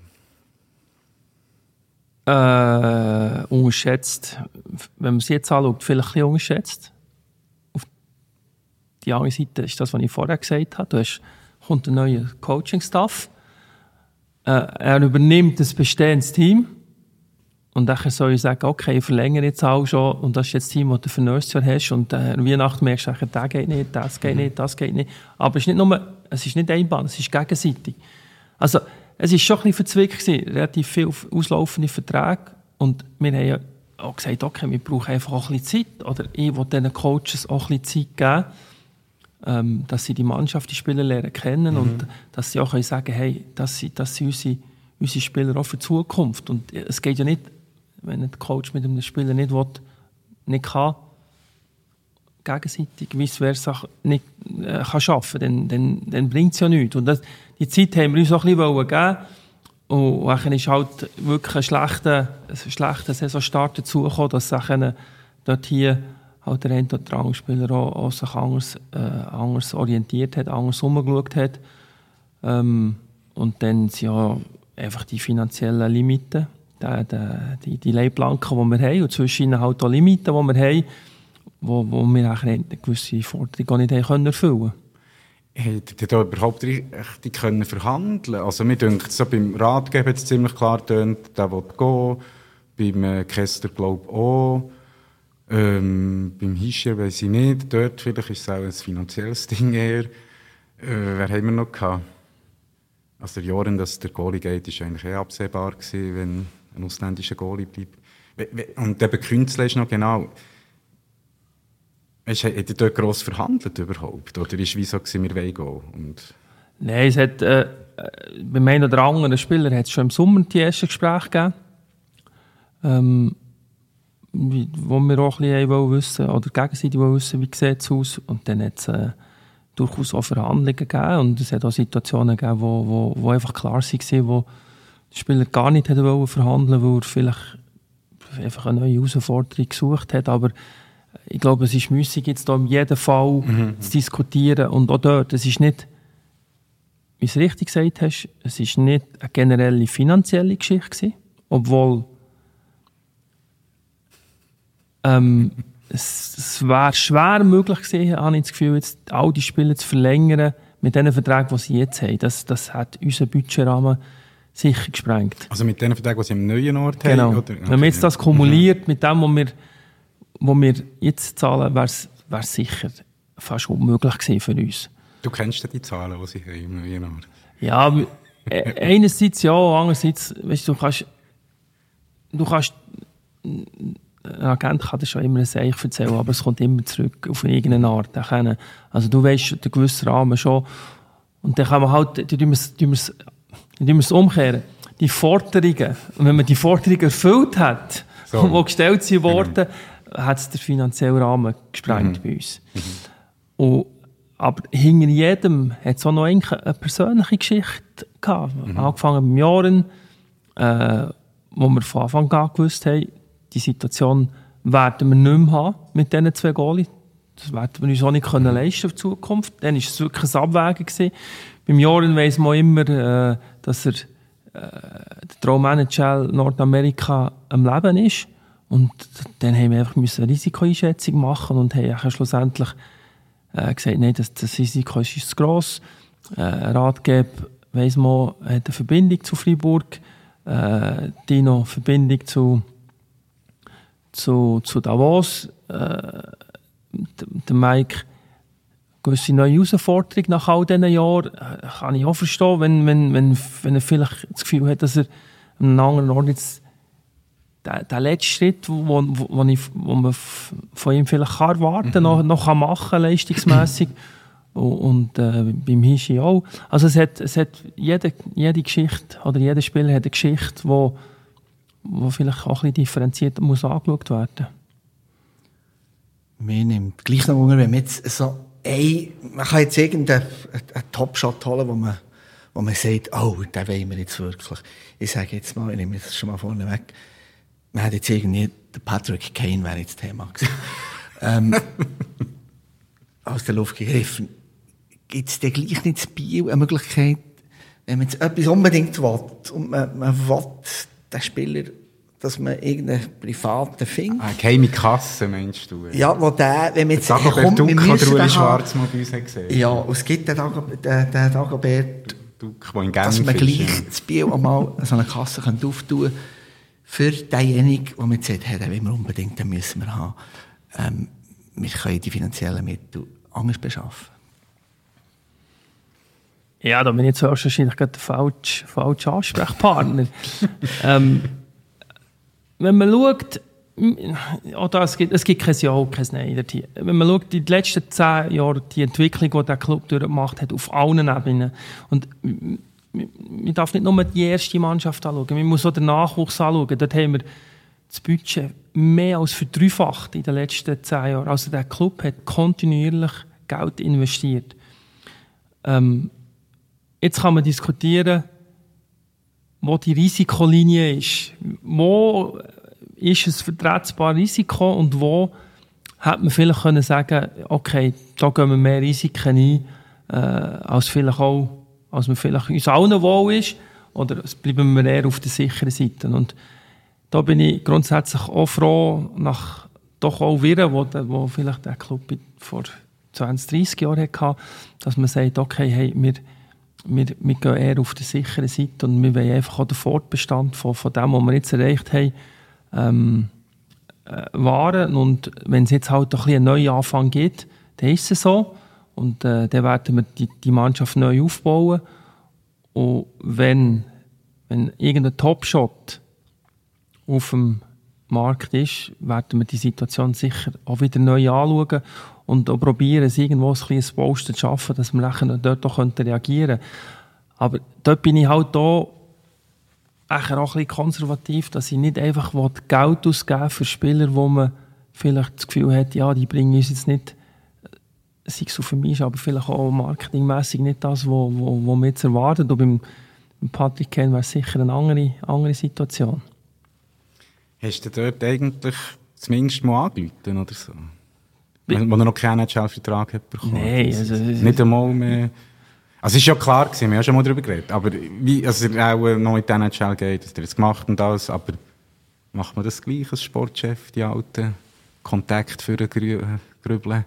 Unterschätzt, wenn man es jetzt anschaut, vielleicht ein bisschen unterschätzt. Auf die andere Seite ist das, was ich vorher gesagt habe. Kommt ein neuer Coaching-Staff. Er übernimmt ein bestehendes Team. Und dann soll ich sagen, okay, ich verlängere jetzt auch schon. Und das ist jetzt das Team, das du für nächstes Jahr hast. Und an Weihnachten merkst du, das geht nicht, das geht nicht, das geht nicht. Aber es ist nicht einbahn, es ist gegenseitig. Also, es war schon ein bisschen verzwickt gewesen, relativ viele auslaufende Verträge. Und wir haben ja auch gesagt, okay, wir brauchen einfach auch ein bisschen Zeit. Oder ich will diesen Coaches auch ein bisschen Zeit geben, dass sie die Mannschaft, die Spieler lernen kennen und dass sie auch sagen können, hey, das sind unsere Spieler auch für die Zukunft. Und es geht ja nicht, wenn ein Coach mit einem Spieler nicht kann, gegenseitig vice versa nicht kann arbeiten, dann bringt es ja nichts. Und die Zeit haben wir uns auch ein bisschen geben. Und dann ist halt wirklich ein schlechter Saisonstart dazugekommen, dass sich dort hier halt der eine oder andere Spieler auch sich anders orientiert hat, anders umgeschaut hat. Und dann sind ja einfach die finanziellen Limiten, die Leitplanken, die wir haben, und zwischen ihnen halt auch Limiten, die wir haben, wo wir eine gewisse Forderung nicht erfüllen können. Hättet ihr da überhaupt richtig verhandeln? Also mir denkt, so beim Ratgeber hat es ziemlich klar getönt, der will gehen. Beim Kessler glaube ich auch. Beim Hischier weiss ich nicht. Dort vielleicht ist es auch ein finanzielles Ding eher. Wer haben wir noch gehabt? Also der Jahren, dass der Goalie geht, ist eigentlich absehbar gewesen, wenn ein ausländischer Goalie bleibt. Und eben Künstler ist noch genau. Hat ihr dort gross verhandelt überhaupt? Oder ist es wie so, wir wollen gehen? Und nein, es hat beim einen oder anderen Spieler hat es schon im Sommer die ersten Gespräche gegeben, wo wir auch ein bisschen wissen, oder gegenseitig wissen, wie sieht es aus. Und dann hat es durchaus auch Verhandlungen gegeben. Und es hat auch Situationen gegeben, wo einfach klar waren, wo der Spieler gar nicht verhandeln wollte, weil er vielleicht einfach eine neue Herausforderung gesucht hat. Aber ich glaube, es ist müßig, jetzt da in jedem Fall zu diskutieren. Und auch dort, es ist nicht, wie du es richtig gesagt hast, es ist nicht eine generelle finanzielle Geschichte gewesen, obwohl es wäre schwer möglich gewesen, habe ich das Gefühl, jetzt all die Spiele zu verlängern mit den Verträgen, die sie jetzt haben. Das hat unseren Budgetrahmen sicher gesprengt. Also mit den Verträgen, die sie am neuen Ort haben? Oder? Wenn man jetzt das kumuliert mit dem, was wir jetzt zahlen, wäre es sicher fast unmöglich gewesen für uns. Du kennst ja die Zahlen, die sie haben im neuen Ort? Ja, einerseits ja, andererseits, weißt du, du kannst ein Agent kann dir schon immer ein Seich erzählen, aber es kommt immer zurück auf irgendeine Art. Also du weißt den gewissen Rahmen schon. Und dann kann man halt, dann wir es umkehren. Die Forderungen, und wenn man die Forderungen erfüllt hat, die gestellt sind worden, hat es den finanziellen Rahmen gesprengt bei uns. Aber hinter jedem hat es auch noch eine persönliche Geschichte gehabt. Angefangen beim Jahren, wo wir von Anfang an gewusst haben, die Situation werden wir nicht mehr haben mit diesen 2 Goalie. Das werden wir uns auch nicht leisten in Zukunft. Dann war es wirklich ein Abwägen gewesen. Beim Joren weiss man immer, dass der Traum-NHL Nordamerika am Leben ist. Und dann haben wir einfach eine Risikoeinschätzung machen und haben schlussendlich gesagt, nein, das Risiko ist zu gross. Ratgeber weiss man, hat eine Verbindung zu Freiburg, Dino Verbindung zu Davos, der Mike gewisse neue Herausforderung nach all diesen Jahren, kann ich auch verstehen, wenn er vielleicht das Gefühl hat, dass er an einem anderen Ort jetzt den letzten Schritt, wo man von ihm vielleicht erwarten kann, noch machen kann, leistungsmässig. Und beim Hischi auch. Also es hat jede Geschichte oder jeder Spieler hat eine Geschichte, wo vielleicht auch ein bisschen differenziert muss angeschaut werden. Mir nimmt gleich noch Wunder, wenn man jetzt so man kann jetzt irgendeinen Top-Shot holen, wo man sagt, oh, den wollen wir jetzt wirklich. Ich sage jetzt mal, ich nehme das schon mal vorne weg, man hat jetzt irgendwie, der Patrick Kane wäre jetzt Thema gewesen. Aus der Luft gegriffen. Gibt es denn gleich nicht in Biel eine Möglichkeit, wenn man jetzt etwas unbedingt will und man will den Spieler, dass man irgendeinen privaten findet? Eine geheime Kasse, meinst du? Ja, wo der, wenn man jetzt kommt, wir müssen den Schwarz mal bei uns gesehen. Ja, es gibt den Dagobert Duck, der in Genf dass man gleich ist, das Biel einmal so eine Kasse auftun kann, für denjenigen, der mir sagt, hey, den wollen wir unbedingt, den müssen wir haben. Wir können die finanziellen Mittel anders beschaffen. Ja, da bin ich jetzt wahrscheinlich gerade der falsche Ansprechpartner. Wenn man schaut, es gibt kein Ja und kein Nein. Wenn man schaut, die letzten 10 Jahre, die Entwicklung, die der Club durchgemacht hat, auf allen Ebenen. Und man darf nicht nur die erste Mannschaft anschauen, man muss auch den Nachwuchs anschauen. Dort haben wir das Budget mehr als verdreifacht in den letzten 10 Jahren. Also der Club hat kontinuierlich Geld investiert. Jetzt kann man diskutieren, wo die Risikolinie ist. Wo ist ein vertretbares Risiko und wo hätte man vielleicht können sagen, okay, da gehen wir mehr Risiken ein, als man vielleicht uns allen wohl ist, oder bleiben wir eher auf der sicheren Seite. Und da bin ich grundsätzlich auch froh, nach doch auch Wirren, wo vielleicht der Club vor 20, 30 Jahren hatte, dass man sagt, okay, hey, wir gehen eher auf der sicheren Seite und wir wollen einfach auch den Fortbestand von dem, was wir jetzt erreicht haben, wahren. Und wenn es jetzt halt ein bisschen einen neuen Anfang gibt, dann ist es so. Und dann werden wir die Mannschaft neu aufbauen. Und wenn irgendein Top-Shot auf dem Markt ist, werden wir die Situation sicher auch wieder neu anschauen und auch probieren, es irgendwo ein kleines Posten zu schaffen, dass wir nachher dort auch reagieren können. Aber dort bin ich halt auch ein bisschen konservativ, dass ich nicht einfach Geld ausgeben für Spieler, wo man vielleicht das Gefühl hat, ja, die bringen uns jetzt nicht, sei es für mich, aber vielleicht auch marketingmässig nicht das, was wir jetzt erwarten. Und beim Patrick Kane wäre es sicher eine andere Situation. Hast du dort eigentlich zumindest mal angerufen oder so? Wo er noch keinen NHL-Vertrag hat bekommen? Nein. Also, nicht einmal mehr... Also es ist ja klar gewesen, wir haben ja schon mal darüber geredet, aber er auch noch in die NHL geht, dass er das gemacht und alles, aber macht man das gleich als Sportchef, die alten Kontakte für den Grübeln?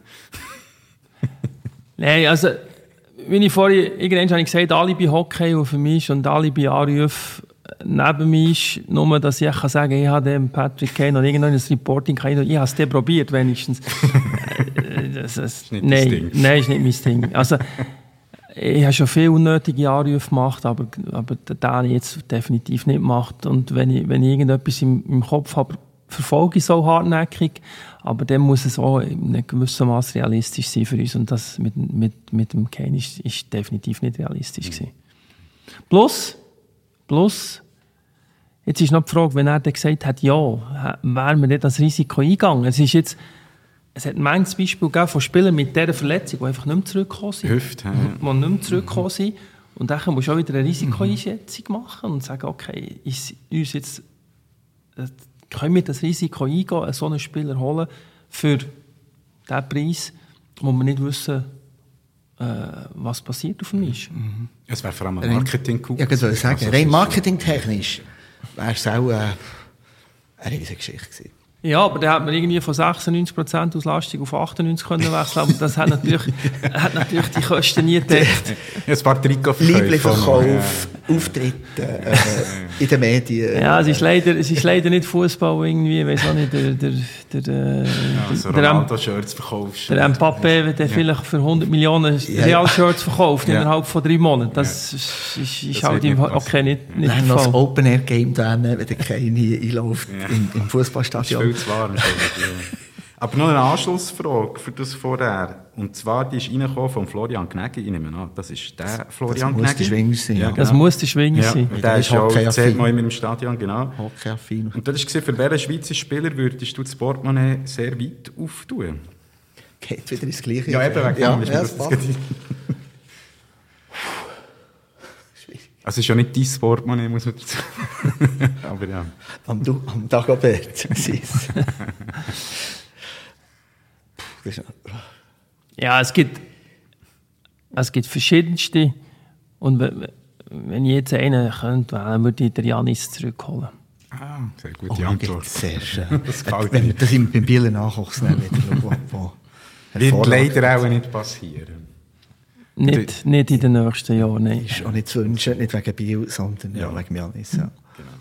Nein, also wie ich vorhin irgendwann habe ich gesagt, alle bei Hockey und für mich und alle bei Anrufen neben mir ist, nur dass ich kann sagen, ich habe dem Patrick Kane und irgendwann ein Reporting ich habe es probiert wenigstens. Das ist nicht nein, ist nicht mein Ding. Also ich habe schon viele unnötige Anrufe gemacht, aber den habe ich jetzt definitiv nicht gemacht. Und wenn ich irgendetwas im Kopf habe, verfolge ich so hartnäckig, aber dann muss es auch in einem gewissen Maß realistisch sein für uns. Und das mit dem Kane ist definitiv nicht realistisch gewesen. Plus, jetzt ist noch die Frage, wenn er dann gesagt hat, ja, wären wir nicht das Risiko eingegangen. Es hat manches Beispiel gegeben von Spielern mit dieser Verletzung, die einfach nicht mehr zurückgekommen sind. Hüfte, die nicht mehr zurückgekommen sind. Und dann musst du auch wieder eine Risikoeinschätzung machen und sagen, okay, können wir das Risiko eingehen, so einen Spieler holen für diesen Preis, wo wir nicht wissen, was passiert auf dem Eis. Es wäre vor allem ein Marketing-Coup. Ja, ich würde sagen, rein marketingtechnisch wäre es auch eine riesige Geschichte gewesen. Ja, aber da hat man irgendwie von 96% Auslastung auf 98% können wechseln, aber das hat natürlich die Kosten nie gedeckt. Ein paar Trikotverkäufe. Liebling-Verkauf, Auftritte in den Medien. Ja, es ist leider nicht Fußball irgendwie, ich weiss auch nicht, so Ronaldo-Shirts verkaufst. Der Mbappé, der vielleicht für 100 Millionen Real-Shirts verkauft innerhalb von 3 Monaten. Das ist halt nicht Nein, der noch das Fall. Open-Air-Game dann, wenn der Keini einläuft im Fußballstadion. Zu warm. Aber noch eine Anschlussfrage für das vorher. Und zwar, die ist reingekommen von Florian Gnägi. Ich nehme an, das ist der Florian Gnägi. Das muss der Schwinger sein. Ja, Ja. Das muss der Schwinger sein. Der ist ja auch zehnmal immer im Stadion, genau. Hockey-affin. Und das war, für welchen Schweizer Spieler würdest du das Portemonnaie sehr weit auftun? Geht wieder ins Gleiche. Ja, eben, wegen das passt. Also es ist ja nicht dein Portemonnaie, muss man dazu aber ja. Am Dagobert. Ja, es gibt verschiedenste. Und wenn ich jetzt einen könnte, dann würde ich den Janis zurückholen. Ah, sehr gute Antwort. Sehr schön. Das gefällt Wenn mir. wir das beim Bieler Nachwuchs nehmen, wo Wird leider auch nicht passieren. Nicht in den nächsten Jahren, nein. ist auch nicht zu wünschen, nicht wegen Biel, sondern wegen Janis. Ja.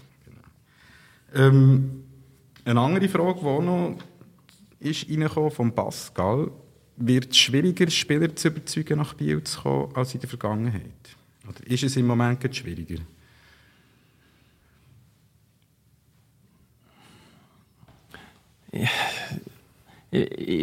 Genau. Eine andere Frage, die auch noch ist reingekommen von Pascal. Wird es schwieriger, Spieler zu überzeugen, nach Biel zu kommen, als in der Vergangenheit? Oder ist es im Moment schwieriger? Ich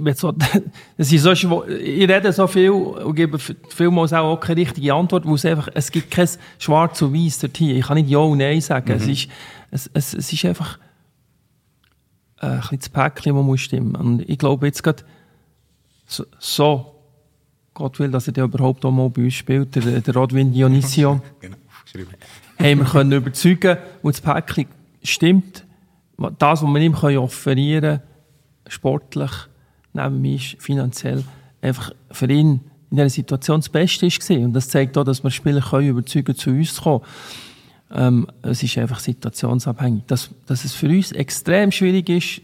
rede so viel und gebe vielmals auch keine richtige Antwort, weil es gibt kein Schwarz und Weiß dort hier. Ich kann nicht Ja und Nein sagen. Es ist einfach ein bisschen das Päckchen, das muss stimmen. Und ich glaube jetzt gerade so Gott will, dass er überhaupt auch mal bei uns spielt, der Rodwin Dionisio, Genau, aufgeschrieben. haben wir können überzeugen, und das Päckchen stimmt. Das, was wir ihm offerieren können, sportlich, neben mir finanziell, einfach für ihn in dieser Situation das Beste war. Und das zeigt auch, dass wir Spieler überzeugen zu uns zu kommen. Es ist einfach situationsabhängig. Dass es für uns extrem schwierig ist,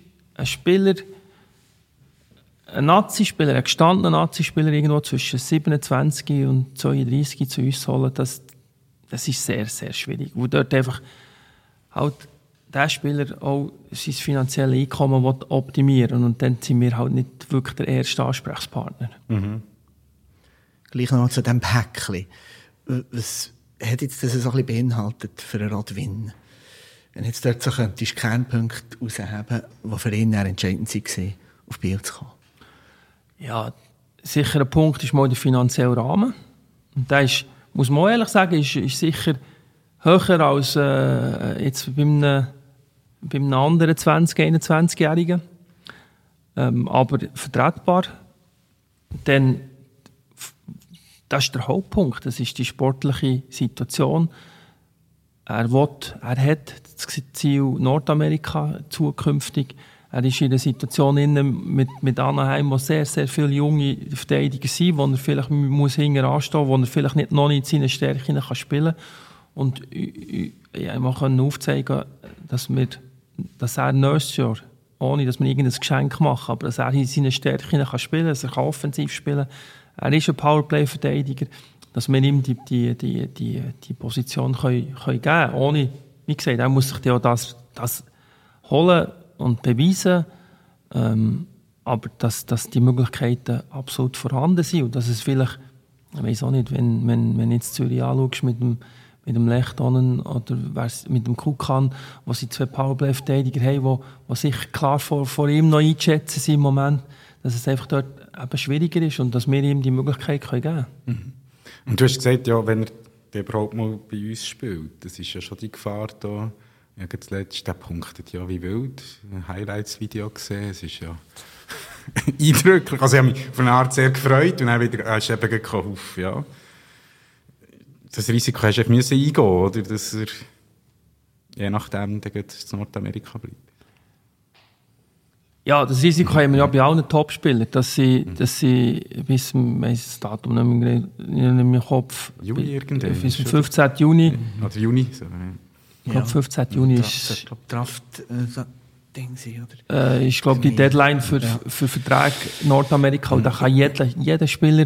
einen Nazi-Spieler, einen gestandenen Nazi-Spieler irgendwo zwischen 27 und 32 zu uns zu holen, das ist sehr, sehr schwierig. Wo dort einfach halt der Spieler auch sein finanzielles Einkommen optimieren, und dann sind wir halt nicht wirklich der erste Ansprechpartner. Gleich noch zu diesem Päckchen. Was hat jetzt das so ein bisschen beinhaltet für einen Rodwin? Wenn jetzt dort so könntest, Kernpunkte herausheben, die für ihn entscheidend waren, auf Biel zu kommen? Ja, sicher ein Punkt ist mal der finanzielle Rahmen. Und der ist, muss man ehrlich sagen, ist sicher höher als jetzt bei einem anderen 20-, 21-Jährigen. Aber vertretbar. Denn das ist der Hauptpunkt. Das ist die sportliche Situation. Er hat das Ziel Nordamerika zukünftig. Er ist in einer Situation mit Anaheim, wo sehr, sehr viele junge Verteidiger sind, wo er vielleicht hinten anstehen muss, wo er vielleicht noch nicht seine Stärken spielen kann. Und wir können aufzeigen, dass er nächstes Jahr, ohne dass wir irgendein Geschenk machen, aber dass er in seinen Stärken spielen kann, dass er offensiv spielen kann. Er ist ein Powerplay-Verteidiger, dass wir ihm die Position geben können. Ohne, wie gesagt, er muss sich ja das holen und beweisen, aber dass die Möglichkeiten absolut vorhanden sind und dass es vielleicht, ich weiss auch nicht, wenn jetzt Zürich anschaust mit dem Lechtonen oder mit dem Kukan, wo sie 2 Powerplay-Verteidiger haben, die sicher klar vor ihm noch einschätzen sind im Moment, dass es einfach dort eben schwieriger ist und dass wir ihm die Möglichkeit geben können. Mhm. Und du hast gesagt, ja, wenn er überhaupt mal bei uns spielt, das ist ja schon die Gefahr da. Ich habe zuletzt den punktet ja wie wild. Ein Highlights-Video gesehen, es ist ja eindrücklich. Also ich habe mich von einer Art sehr gefreut und dann wieder, ist eben gekauft, ja. Das Risiko hast du eingehen, oder? Dass er je nachdem dann in Nordamerika bleibt. Ja, das Risiko haben wir ja bei allen Top-Spielern, dass sie bis zum Datum nicht mehr im Kopf. Juni irgendwann. Bis zum 15. Juni. Oder Juni. So, Ich glaube, 15. Juni ist. Draft-Ding sein, oder? Ich glaube, die Deadline für Verträge in Nordamerika. Und da kann jeder Spieler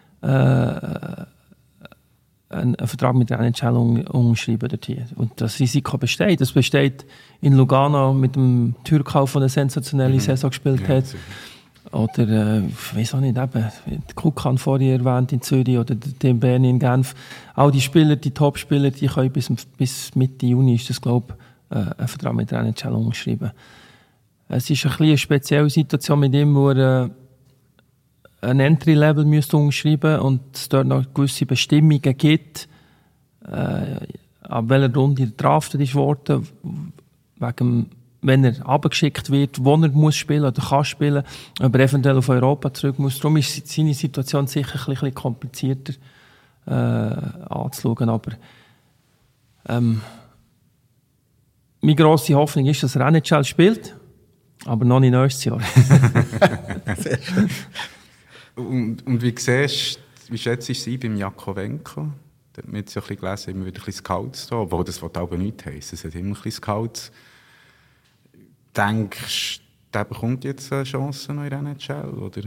einen Vertrag mit der NHL unterschreiben dort hier. Und das Risiko besteht. Das besteht in Lugano mit dem Türkau, der eine sensationelle Saison gespielt hat. Oder, ich weiß auch nicht, eben, Kukan vorher erwähnt in Zürich oder den Berni in Genf. All die Spieler, die Top-Spieler, die können bis Mitte Juni, ist das, glaube ich, einen Vertrag mit der NHL unterschreiben. Es ist ein bisschen eine spezielle Situation mit ihm, wo er ein Entry-Level unterschreiben und es dort noch gewisse Bestimmungen gibt, ab welcher Runde er draftet ist worden, wegen, wenn er abgeschickt wird, wo er muss spielen oder kann spielen, aber eventuell auf Europa zurück muss. Darum ist seine Situation sicher ein bisschen komplizierter anzuschauen. Aber meine grosse Hoffnung ist, dass er NHL spielt, aber noch nicht nächstes Jahr. Und wie schätzt du sie beim Jakovenko? Da hat man jetzt ja ein bisschen gelesen, immer wieder ein bisschen Scouts da, obwohl das aber nichts heisst. Es hat immer ein bisschen Scouts. Denkst du, der bekommt jetzt eine Chance noch in der NHL? Oder?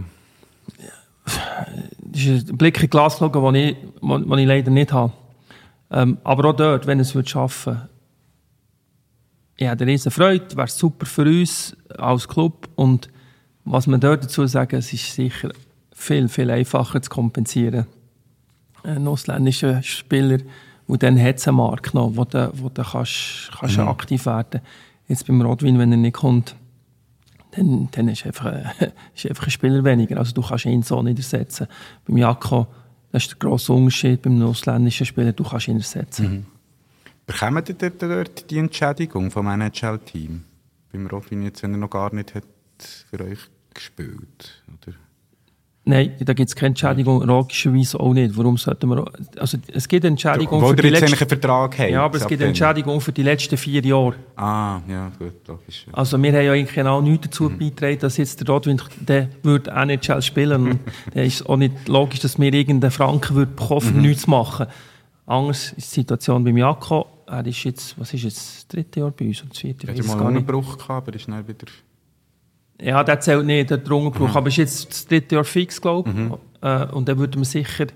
Das ist ein Blick in die Glaskugel, den ich leider nicht habe. Aber auch dort, wenn er es schaffen würde, ich hätte riesen Freude, wäre super für uns als Club. Und was man dort dazu sagen, es ist sicher viel, viel einfacher zu kompensieren. Ein ausländischer Spieler, der dann hat es einen Markt noch, wo du kannst aktiv werden. Jetzt beim Rodwin, wenn er nicht kommt, dann ist einfach ein Spieler weniger. Also du kannst ihn so nicht ersetzen. Beim Jakko, das ist der grosse Unterschied beim ausländischen Spieler, du kannst ihn ersetzen. Bekommt ihr dort die Entschädigung vom NHL-Team? Beim Rodwin jetzt, wenn er noch gar nicht hat für euch gespielt, oder? Nein, da gibt es keine Entschädigung, logischerweise auch nicht. Warum sollten wir... Also, es gibt eine Entschädigung für die letzten... einen Vertrag haben. Ja, aber es gibt eine Entschädigung für die letzten 4 Jahre. Ah, ja, gut, logisch. Also wir haben ja eigentlich genau nichts dazu beigetragen, dass jetzt der Rodwin, der würde NHL spielen. Und dann ist es auch nicht logisch, dass wir irgendeinen Franken bekommen, für nichts zu machen. Anders ist die Situation beim Jakko. Er ist jetzt, was ist jetzt, das 3. Jahr bei uns oder das 4. Er hat mal einen Unterbruch gehabt, aber ist dann wieder... Ja, der zählt nicht, der Unterbruch. Aber ist jetzt das 3. Jahr fix, glaube ich. Und dann würde man sicher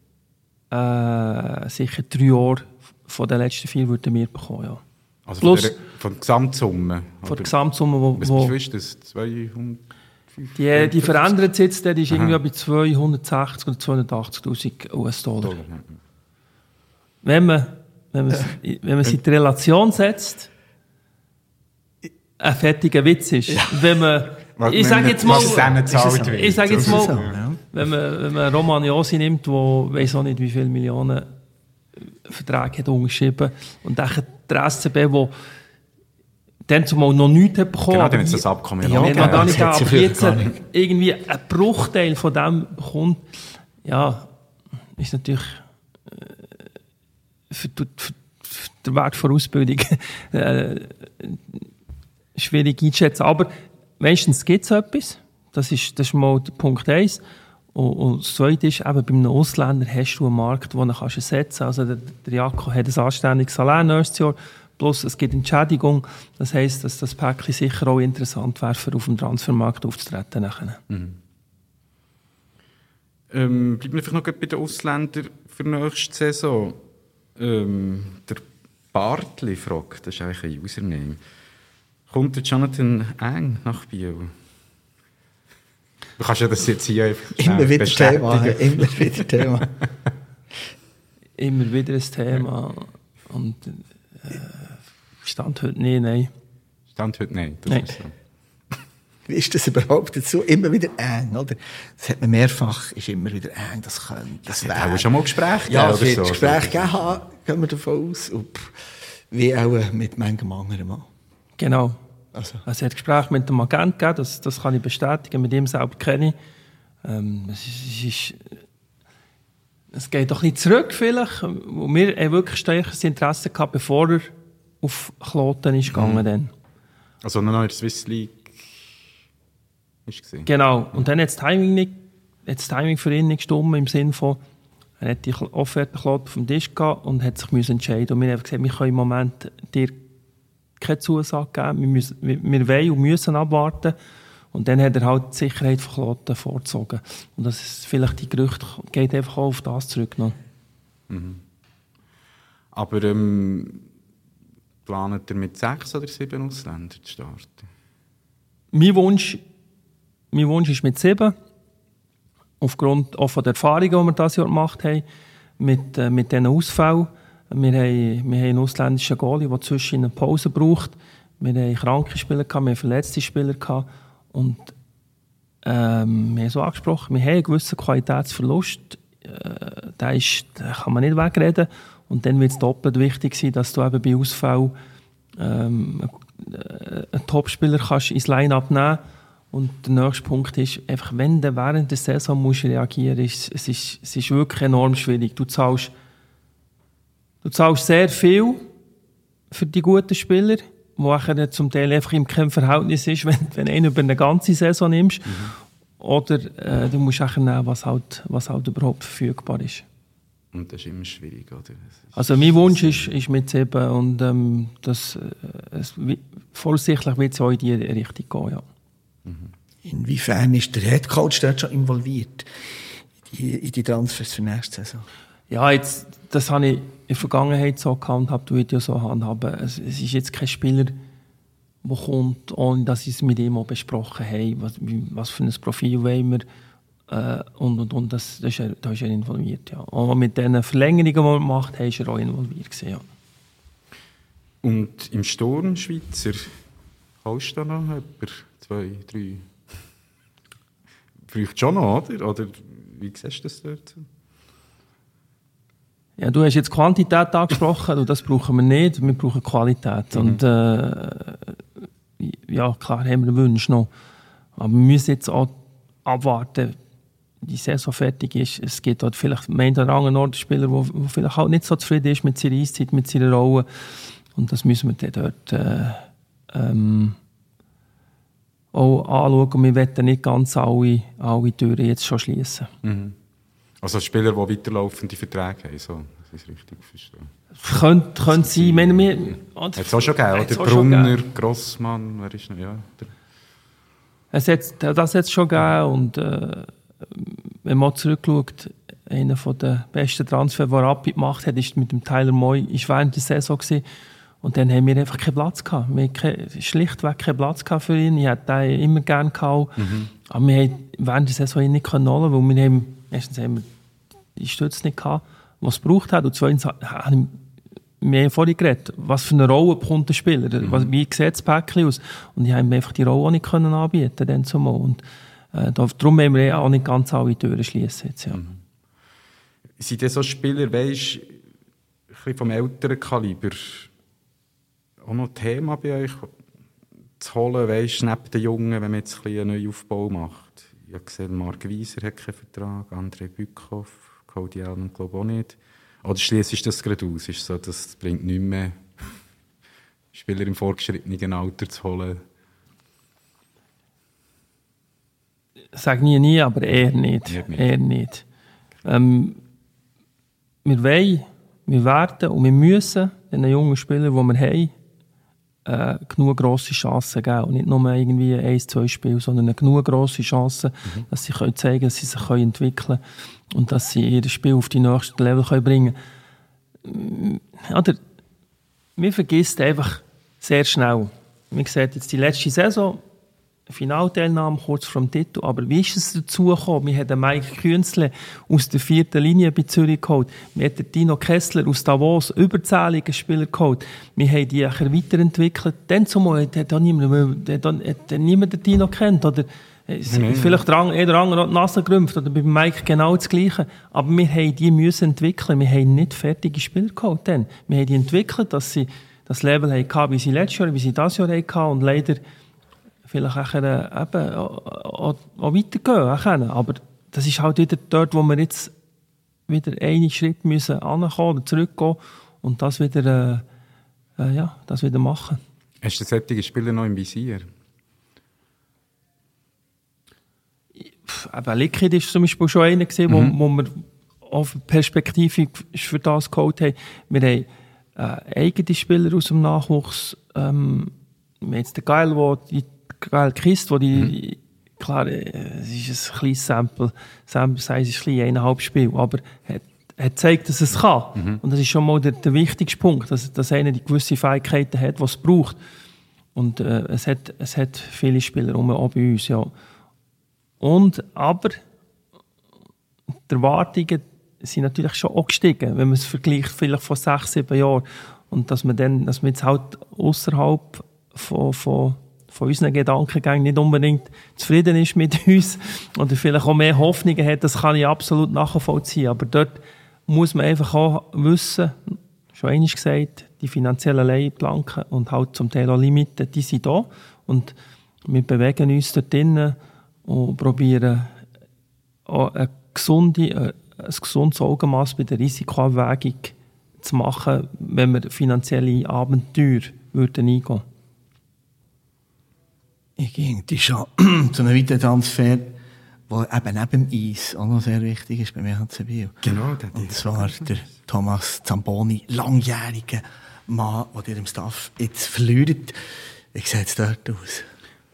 3 Jahre von den letzten 4 würden wir bekommen, ja. Also plus von der Gesamtsumme? Von der Gesamtsumme, was ist das? 200? Die verändert sich jetzt, die ist irgendwie bei 260 oder 280.000 US-Dollar. Wenn man es in die Relation setzt, ein fertiger Witz ist. Ja. Wenn man, ich sage jetzt mal, wenn man Roman Josi nimmt, der weiss auch nicht, wie viele Millionen Verträge hat unterschrieben, und dann der SCB, der dann zumal noch nichts hat bekommen. Genau, dann hat das Abkommen gar nicht, aber jetzt irgendwie ein Bruchteil von dem bekommt, ja, ist natürlich für den Wert der Ausbildung schwierig einzuschätzen. Aber meistens gibt es etwas. Das ist mal der Punkt 1. Und das Zweite ist, eben bei einem Ausländer hast du einen Markt, den du ersetzen kannst. Also der Jakko hat ein anständiges Salär nächstes Jahr, plus es gibt Entschädigung. Das heisst, dass das Päckchen sicher auch interessant wäre, für auf dem Transfermarkt aufzutreten. Bleiben wir vielleicht noch bei den Ausländern für nächste Saison. Der Bartli fragt, das ist eigentlich ein Username. Kommt der Jonathan Eng nach Biel? Du kannst ja das jetzt hier immer wieder Thema. Immer wieder ein Thema. Und Stand heute nicht, nein. Stand heute nicht? Nein. Wie ist das überhaupt dazu? Immer wieder eng, oder? Das hat man mehrfach, ist immer wieder eng, das könnte, das wäre. Haben wir schon mal Gespräche gegeben? Ja, es wird Gespräche gegeben, gehen wir davon aus. Und wie auch mit manchem anderen Mann. Genau. Also. Es hat Gespräche mit dem Agent gegeben, das kann ich bestätigen, mit ihm selber kenne ich. Es geht doch ein bisschen zurück vielleicht. Wir haben wirklich starkes Interesse gehabt, bevor er auf Kloten ist gegangen. Dann. Also noch in der Swiss League ist gesehen. Genau. Und dann hat das Timing für ihn nicht gestimmt, im Sinne von, er hat die Offerte Kloten auf dem Tisch gehabt und hat sich entscheiden. Und wir haben gesagt, wir können im Moment dir keine Zusage geben. Wir wollen und müssen abwarten. Und dann hat er halt die Sicherheit von Kloten vorgezogen. Und das ist vielleicht die Gerüchte, geht einfach auch auf das zurück noch. Mhm. Aber planet ihr mit 6 oder 7 Ausländern zu starten? Mein Wunsch ist mit 7. Aufgrund auch von der Erfahrungen, die wir dieses Jahr gemacht haben, mit diesen Ausfällen. Wir haben einen ausländischen Goalie, der zwischen eine Pause braucht. Wir haben kranke Spieler, wir haben verletzte Spieler. Und wir haben so angesprochen, wir haben einen gewissen Qualitätsverlust. Da kann man nicht wegreden. Und dann wird es doppelt wichtig sein, dass du eben bei Ausfall einen Topspieler kannst ins Line-Up nehmen. Und der nächste Punkt ist, einfach, wenn du während der Saison musst reagieren musst, es ist wirklich enorm schwierig. Du zahlst sehr viel für die guten Spieler, wo zum Teil einfach im kein Verhältnis ist, wenn du einen über eine ganze Saison nimmst. Mhm. Oder du musst auch nehmen, was halt überhaupt verfügbar ist. Und das ist immer schwierig, oder? Also mein Wunsch ist mit 7 und voraussichtlich wird es auch in diese Richtung gehen, ja. Mhm. Inwiefern ist der Headcoach dort schon involviert in die Transfers für nächste Saison? Ja, das habe ich in der Vergangenheit so gehandhabt, wie ich so handhabe. Es ist jetzt kein Spieler, der kommt, ohne dass ich es mit ihm auch besprochen habe, was für ein Profil wollen wir. Und da ist er involviert. Ja. Und mit den Verlängerungen, die er macht, ist er auch involviert gewesen, ja. Und im Sturm Schweizer, hast du da noch etwa 2, 3? Vielleicht schon noch, oder? Oder wie siehst du das dort? Ja, du hast jetzt Quantität angesprochen, und das brauchen wir nicht, wir brauchen Qualität. Mhm. Und ja, klar haben wir Wünsche noch. Aber wir müssen jetzt auch abwarten, die Saison fertig ist. Es gibt dort vielleicht einen oder anderen Spieler, der vielleicht halt nicht so zufrieden ist mit seiner Eiszeit, mit seiner Rolle. Und das müssen wir dann dort auch anschauen. Und wir wollen nicht ganz alle Türen jetzt schon schließen. Mhm. Also Spieler, die weiterlaufende Verträge haben, so, das ist richtig verstehen. Könnte sein. Hat es auch schon gegeben, oder? Brunner, Grossmann, wer ist noch? Ja. Das hat es schon gegeben. Und wenn man zurückschaut, einer der besten Transfers, den Rapid gemacht hat, ist mit dem Tyler Moy, ist während der Saison gewesen. Und dann haben wir einfach keinen Platz gehabt. Wir hatten schlichtweg keinen Platz für ihn. Ich hätte ihn immer gerne gehabt. Mhm. Aber wir haben während der Saison ihn nicht holen können, weil erstens haben wir die Stütze nicht gehabt, was es gebraucht hat. Und zweitens haben wir vorhin geredet, was für eine Rolle bekommt der Spieler, wie sieht das Päckchen aus. Und ich habe mir einfach die Rolle auch nicht anbieten können. Und darum haben wir auch nicht ganz alle Türen schließen jetzt, ja. Mhm. Sind das so Spieler, weisst, ein bisschen vom älteren Kaliber, auch noch ein Thema bei euch zu holen, weisst, neben den Jungen, wenn man jetzt ein bisschen einen Neuaufbau macht? Ich habe gesehen, Marc Wieser hat keinen Vertrag, André Bückhoff, Cody Allen glaube ich auch nicht. Oder schliessest das gerade aus? Ist so, das bringt nichts mehr, Spieler im fortgeschrittenen Alter zu holen? Sag nie, aber eher nicht. Eher nicht. Wir werden und wir müssen den jungen Spielern, die wir haben, genug grosse Chancen geben. Und nicht nur irgendwie 1-2 Spiele, sondern eine genug grosse Chance, dass sie zeigen können, dass sie sich entwickeln können und dass sie ihr Spiel auf die nächste Level bringen können. Oder wir vergessen einfach sehr schnell. Wir sehen jetzt die letzte Saison, Finalteilnahme kurz vor dem Titel, aber wie ist es dazu gekommen? Wir haben den Mike Künzle aus der 4. Linie bei Zürich geholt. Wir haben den Dino Kessler aus Davos, überzählige Spieler geholt. Wir haben die weiterentwickelt. Dann zumal hat niemand den Dino kennt. Oder vielleicht der andere die Nase gerümpft. Oder bei Mike genau das Gleiche. Aber wir haben die müssen entwickeln. Wir haben nicht fertige Spieler geholt. Dann. Wir haben die entwickelt, dass sie das Level hatten, wie sie letztes Jahr, wie sie dieses Jahr hatten. Und leider vielleicht auch weitergehen können. Aber das ist halt wieder dort, wo wir jetzt wieder einen Schritt müssen ankommen oder zurückgehen und das wieder machen. Hast du solche Spieler noch im Visier? Aber Liquid ist zum Beispiel schon einer gewesen, wo wir auf Perspektive für das geholt haben. Wir haben eigene Spieler aus dem Nachwuchs. Wir haben jetzt den Geil Christ, wo die klar, es ist ein kleines Sample Size ist klein, 1,5 Spiel, aber er zeigt, dass es kann. Und das ist schon mal der wichtigste Punkt, dass einer die gewisse Fähigkeiten hat, die es braucht. Und es hat viele Spieler auch bei uns, ja. Aber die Erwartungen sind natürlich schon auch gestiegen, wenn man es vergleicht vielleicht vor 6-7 Jahren. Und dass man jetzt halt außerhalb von unseren Gedankengängen nicht unbedingt zufrieden ist mit uns oder vielleicht auch mehr Hoffnungen hat, das kann ich absolut nachvollziehen. Aber dort muss man einfach auch wissen, schon einmal gesagt, die finanziellen Leitplanken und halt zum Teil auch Limiten, die sind da. Und wir bewegen uns dort drinnen und probieren auch ein gesundes Augenmaß bei der Risikoabwägung zu machen, wenn wir finanzielle Abenteuer eingehen würden. Ich ging schon zu einem weiteren Transfer, der eben neben dem Eis auch noch sehr wichtig ist bei HC Biel. Genau. Und zwar der Thomas Zamboni, langjähriger Mann, der ihr im Staff jetzt verliert. Wie sieht es dort aus?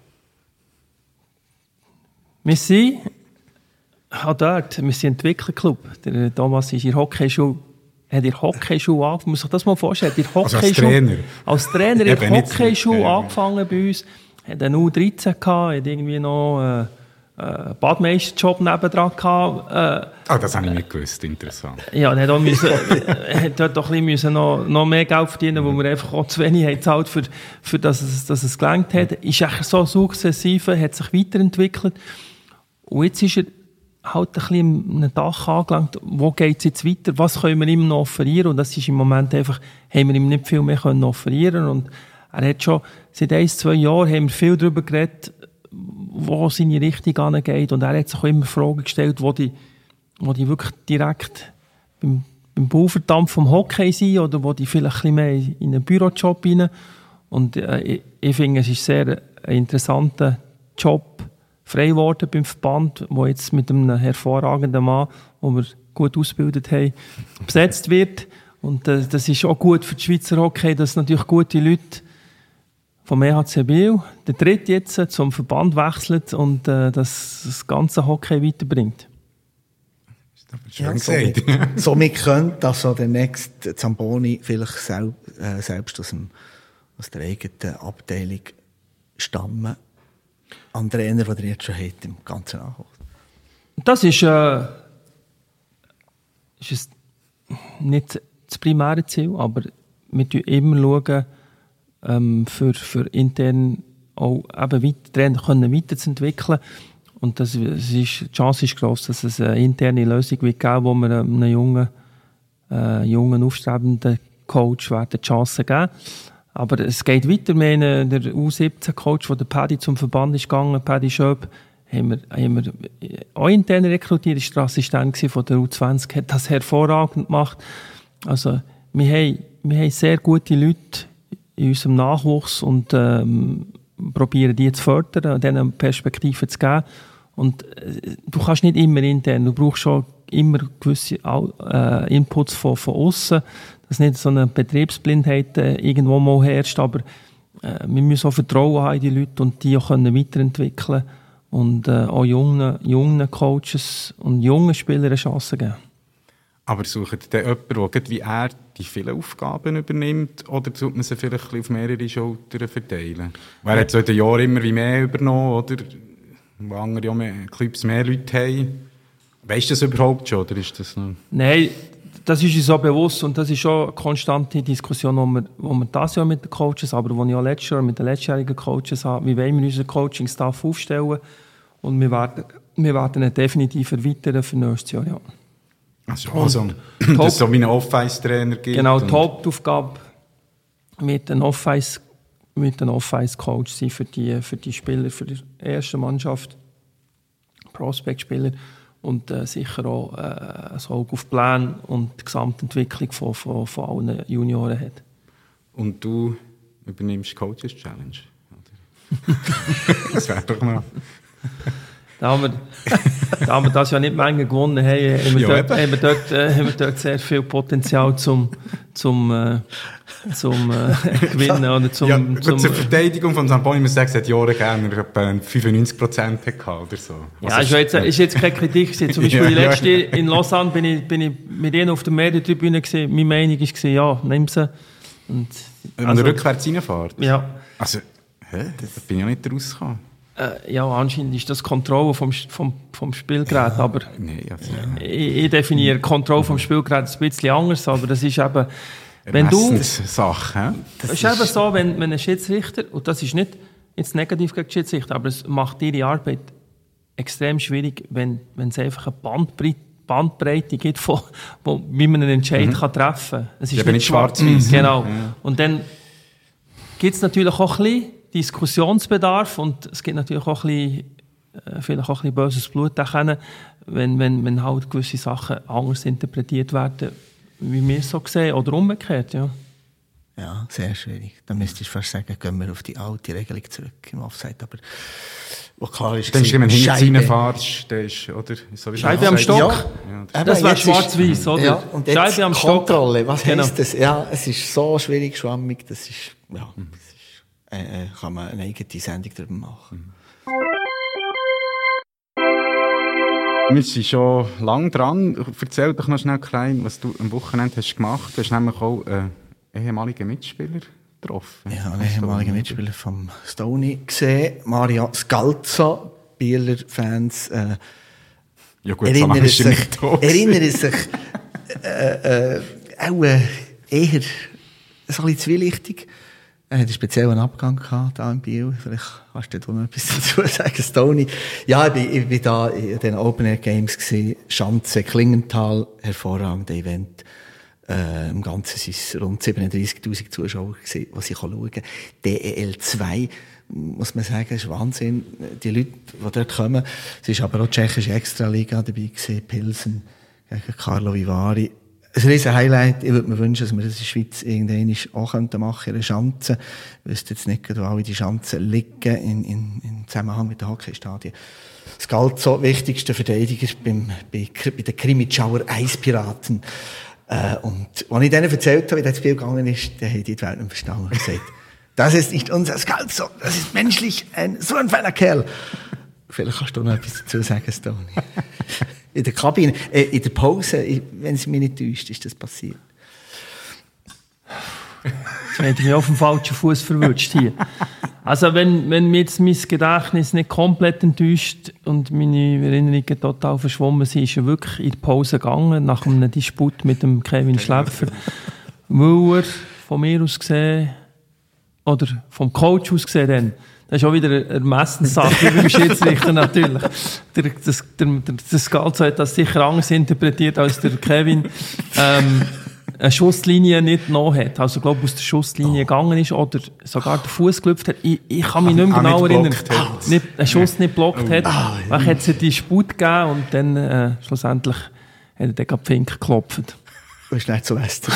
Wir sind Entwicklerclub. Der Thomas ist in Hockeyschule. Hat in Hockeyschule angefangen. Muss sich das mal vorstellen. Als Trainer? Als Trainer in der Hockeyschule angefangen bei uns. Hat einen U13 gehabt, hat irgendwie noch einen Badmeisterjob nebendran gehabt. Das habe ich nicht gewusst, interessant. Ja, er hat dort doch ein bisschen noch mehr Geld verdienen, wo wir einfach auch zu wenig haben gezahlt, für dass es gelangt hat. Ist eigentlich so sukzessive, hat sich weiterentwickelt. Und jetzt ist er halt ein bisschen an einem Dach angelangt. Wo geht es jetzt weiter? Was können wir ihm noch offerieren? Und das ist im Moment einfach, haben wir ihm nicht viel mehr offerieren können. Und er hat schon seit 1-2 Jahren haben wir viel darüber geredet, wo seine Richtung angeht. Und er hat sich auch immer Fragen gestellt, wo die wirklich direkt beim Bauverdampf vom Hockey sind oder wo die vielleicht ein bisschen mehr in einen Bürojob rein. Und ich finde, es ist sehr ein interessanter Job frei geworden beim Verband, wo jetzt mit einem hervorragenden Mann, den wir gut ausgebildet haben, besetzt wird. Und das ist auch gut für die Schweizer Hockey, dass natürlich gute Leute vom EHC Biel, der dritte jetzt zum Verband wechselt und das ganze Hockey weiterbringt. Ja, somit könnte also der nächste Zamboni vielleicht selbst aus der eigenen Abteilung stammen. An Trainer, den er jetzt schon hat, im ganzen Nachwuchs. Das ist nicht das primäre Ziel, aber wir schauen immer, für intern auch eben Trainer weiterzuentwickeln. Und die Chance ist gross, dass es eine interne Lösung wird geben, wo wir einem jungen aufstrebenden Coach die Chance geben. Aber es geht weiter. Wir haben der U17-Coach, der Paddy zum Verband ist gegangen, Paddy Schöp, haben wir auch intern rekrutiert, ist der Assistent von der U20, hat das hervorragend gemacht. Also, wir haben sehr gute Leute in unserem Nachwuchs und probieren die zu fördern und denen Perspektiven zu geben. Und du kannst nicht immer intern, du brauchst schon immer gewisse Inputs von außen, dass nicht so eine Betriebsblindheit irgendwo mal herrscht, aber wir müssen auch Vertrauen haben in die Leute und die auch weiterentwickeln und auch jungen Coaches und jungen Spielern eine Chance geben. Aber sucht ihr jemanden, der wie er die vielen Aufgaben übernimmt, oder tut man sie vielleicht auf mehrere Schultern verteilen? Weil er hat so in den Jahren immer wie mehr übernommen, oder wo andere Clubs mehr Leute haben. Weißt du das überhaupt schon, oder ist das noch? Nein, das ist uns so bewusst und das ist schon eine konstante Diskussion, die wir dieses Jahr mit den Coaches, aber die ich auch letztes Jahr mit den letztjährigen Coaches habe. Wie wollen wir unseren Coaching-Staff aufstellen? Und wir werden ihn definitiv erweitern für nächstes Jahr, ja. Also dass es so wie einen Off-Ice-Trainer gibt. Genau, die Hauptaufgabe mit einem Off-Ice-Coach sein für die Spieler, für die erste Mannschaft, Prospect-Spieler. und sicher auch ein Auge auf die Pläne und die Gesamtentwicklung von allen Junioren hat. Und du übernimmst Coaches Challenge? Das wäre doch mal... Da wir das ja nicht Menge gewonnen haben, haben wir dort sehr viel Potenzial zum Gewinnen. Oder zur Verteidigung von Samponi muss ich sagen, es hat Jahre gegeben, er etwa 95% hatte oder so. Ja, ist jetzt keine Kritik gewesen. Zum Beispiel die letzte in Lausanne bin ich mit ihnen auf der Medientribüne gewesen. Meine Meinung war, ja, nimm sie. Und rückwärts reinfahrt? Ja. Also, da bin ich ja nicht rausgekommen. Ja, anscheinend ist das Kontrolle vom Spielgerät, ja, aber ich definiere Kontrolle vom Spielgerät ein bisschen anders, aber das ist eben, wenn du... Sache, das ist eben so, wenn ein Schiedsrichter, und das ist nicht jetzt negativ gegen die Schiedsrichter, aber es macht ihre Arbeit extrem schwierig, wenn es einfach eine Bandbreite gibt, wie man einen Entscheid kann treffen kann. Es ist nicht schwarz-weiß. Genau. Ja. Und dann gibt es natürlich auch ein bisschen Diskussionsbedarf und es gibt natürlich auch ein bisschen, vielleicht auch ein bisschen böses Blut, wenn halt gewisse Sachen anders interpretiert werden, wie wir es so sehen, oder umgekehrt, ja. Ja, sehr schwierig. Da müsste ich fast sagen, gehen wir auf die alte Regelung zurück im Offside, aber wo klar ist, dann ist, wenn man hinter reinfährst, der ist, oder? So wie Scheibe am Stock. Ja, das wäre schwarz-weiß, oder? Ja, und jetzt Scheibe am Kontrolle, Stock. Was heisst das? Ja, es ist so schwierig, schwammig, das ist, ja, kann man eine eigene Sendung darüber machen. Wir sind schon lange dran. Erzähl doch noch schnell klein, was du am Wochenende hast gemacht. Du hast nämlich auch einen ehemaligen Mitspieler getroffen. Ja, einen ehemaligen Mitspieler vom Stoney gesehen. Mario Scalzo, Bieler Fans. Ja gut, so lange ist er nicht tot. Erinnern sich auch eher so ein bisschen zwielichtig. Er hatte einen speziellen Abgang gehabt, hier in Biel. Vielleicht kannst du da noch etwas dazu sagen, Stoney. Ja, ich war da in den Open Air Games gewesen. Schanze, Klingenthal, hervorragendes Event. Im Ganzen waren es rund 37.000 Zuschauer gewesen, die sie schauen können. DEL 2, muss man sagen, ist Wahnsinn. Die Leute, die dort kommen. Es ist aber auch die tschechische Extraliga dabei gewesen, Pilsen gegen Carlo Vivari. Ein riesen Highlight. Ich würde mir wünschen, dass wir das in der Schweiz irgendwann auch machen könnten, eine Schanze. Ich wüsste jetzt nicht, wo alle die Schanzen liegen, in Zusammenhang mit den Hockeystadien. Scalzo, wichtigster Verteidiger bei den Krimitschauer Eispiraten. Und als ich denen erzählt habe, wie das Spiel gegangen ist, dann haben die die Welt nicht verstanden und gesagt, das ist nicht unser Scalzo, das ist menschlich, so ein feiner Kerl. Vielleicht kannst du noch etwas dazu sagen, Stoney. In der Kabine, in der Pause, wenn es mich nicht täuscht, ist das passiert. Jetzt hätte ich mich auf dem falschen Fuß verwünscht hier. Also wenn mir jetzt mein Gedächtnis nicht komplett enttäuscht und meine Erinnerungen total verschwommen sind, ist er wirklich in die Pause gegangen, nach einem Disput mit dem Kevin Schläpfer, weil er von mir aus gesehen, oder vom Coach aus gesehen, dann, das ist auch wieder eine Ermessenssache, wie beim Schiedsrichter natürlich. Der Scalzo hat das sicher anders interpretiert als der Kevin. Eine Schusslinie nicht genommen hat. Also, glaube aus der Schusslinie gegangen ist oder sogar den Fuß gelüpft hat. Ich kann mich nicht mehr genau erinnern. Einen Schuss nicht blockt hat. Dann hat es einen Disput gegeben und dann schlussendlich hat er den gerade Fink geklopft. Du bist nicht zum SCB.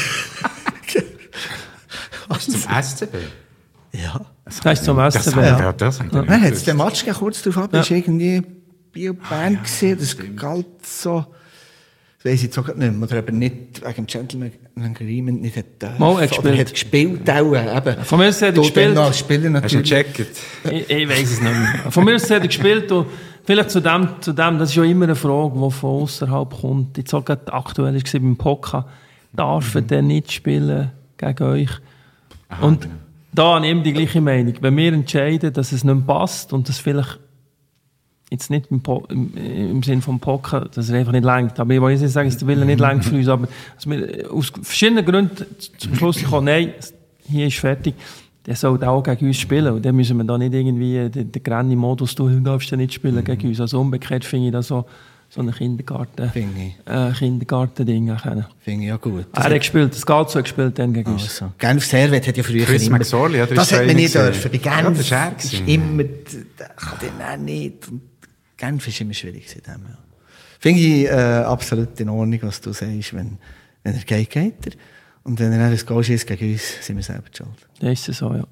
Zum SCB? Ja. Das ist zum SCB. Nein, hat es den Match kurz darauf ab, ist irgendwie Biel-Bern gesehen, das galt so, das weiss ich jetzt auch nicht mehr, oder eben nicht wegen dem Gentleman Agreement nicht hat gespielt auch, eben. Von mir aus hat er gespielt. Hast du gecheckt? Ich weiss es nicht mehr. Von mir aus hat er gespielt und vielleicht zu dem, das ist ja immer eine Frage, die von außerhalb kommt. Jetzt auch gerade aktuell war beim Poker, darf er denn nicht spielen gegen euch? Aha, und da habe ich eben die gleiche Meinung. Wenn wir entscheiden, dass es nicht passt und das vielleicht jetzt nicht im Sinne vom Poker, dass er einfach nicht lenkt. Aber ich will nicht sagen, dass der Wille nicht lenkt für uns, aber dass wir aus verschiedenen Gründen zum Schluss kommen, nein, hier ist fertig, der soll auch gegen uns spielen. Und dann müssen wir da nicht irgendwie den Granny-Modus, du darfst ja nicht spielen gegen uns. Also umgekehrt finde ich das so ein Kindergarten-Ding. Finde ich ja gut. Er hat gespielt, das Galzo hat gespielt dann gegen uns. Also, Genf Servet hat ja früher Chris immer... McSorley, ja, das hätte man nicht dürfen. Bei Genf ist immer... Das kann den auch nicht. Und Genf war immer schwierig. Ja. Finde ich absolut in Ordnung, was du sagst. Wenn er geht, geht er. Und wenn er ein Goal schießt gegen uns, sind wir selber schuld. Das ist es so, ja.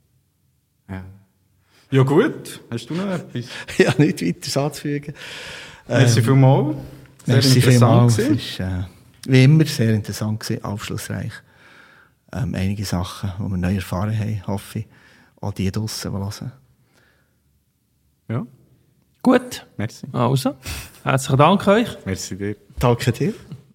Ja gut, hast du noch etwas? Ja, nicht weiter anzufügen. Merci vielmals. Sehr interessant gewesen. Es war wie immer sehr interessant gewesen, aufschlussreich. Einige Sachen, die wir neu erfahren haben, hoffe ich. Auch die draussen, die hören. Ja. Gut. Merci. Also, herzlichen Dank euch. Merci dir. Danke dir.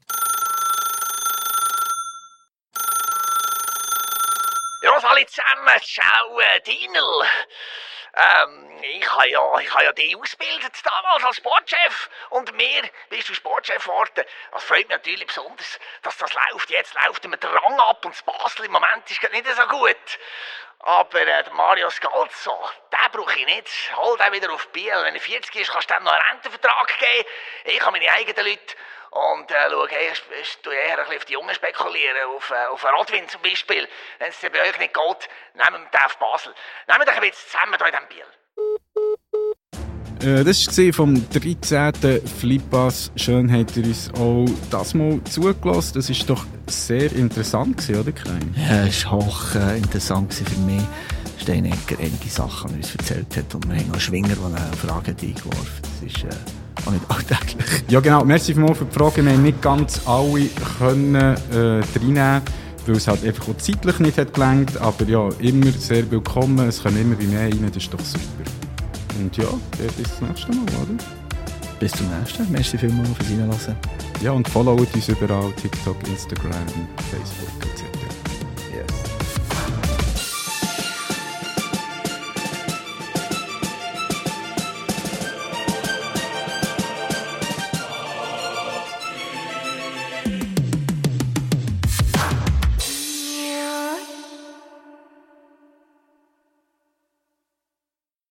Ja, alle zusammen, ciao, Dinel. Ich habe ja dich ausgebildet damals als Sportchef und mir bist du Sportchef geworden. Das freut mich natürlich besonders, dass das läuft. Jetzt läuft mir der Rang ab und das Basel im Moment ist nicht so gut. Aber der Mario Scalzo, den brauche ich nicht. Hol den wieder auf Biel. Wenn er 40 ist, kannst du dem noch einen Rentenvertrag geben. Ich habe meine eigenen Leute. Und schau, ich tue eher ein bisschen auf die Jungen spekulieren, auf Rodwin zum Beispiel. Wenn es bei euch nicht geht, nehmen wir den auf Basel. Nehmen wir doch ein bisschen zusammen hier in diesem Biel. Das war vom 13. Flippass. Schön habt ihr uns auch das mal zugelassen. Das war doch sehr interessant gewesen, oder Klein? Ja, es war hoch interessant für mich. Steinegger einige Sachen uns erzählt hat und wir haben noch Schwinger, die eine Frage eingeworfen. Das ist auch nicht alltäglich. Ja genau, merci vielmals für die Frage. Wir haben nicht ganz alle können reinnehmen, weil es halt einfach auch zeitlich nicht hat gelangt. Aber ja, immer sehr willkommen. Es kommen immer mehr rein, das ist doch super. Und ja, bis zum nächsten Mal, oder? Bis zum nächsten Mal. Merci vielmals fürs Reinhören. Ja, und followt uns überall, TikTok, Instagram, Facebook etc.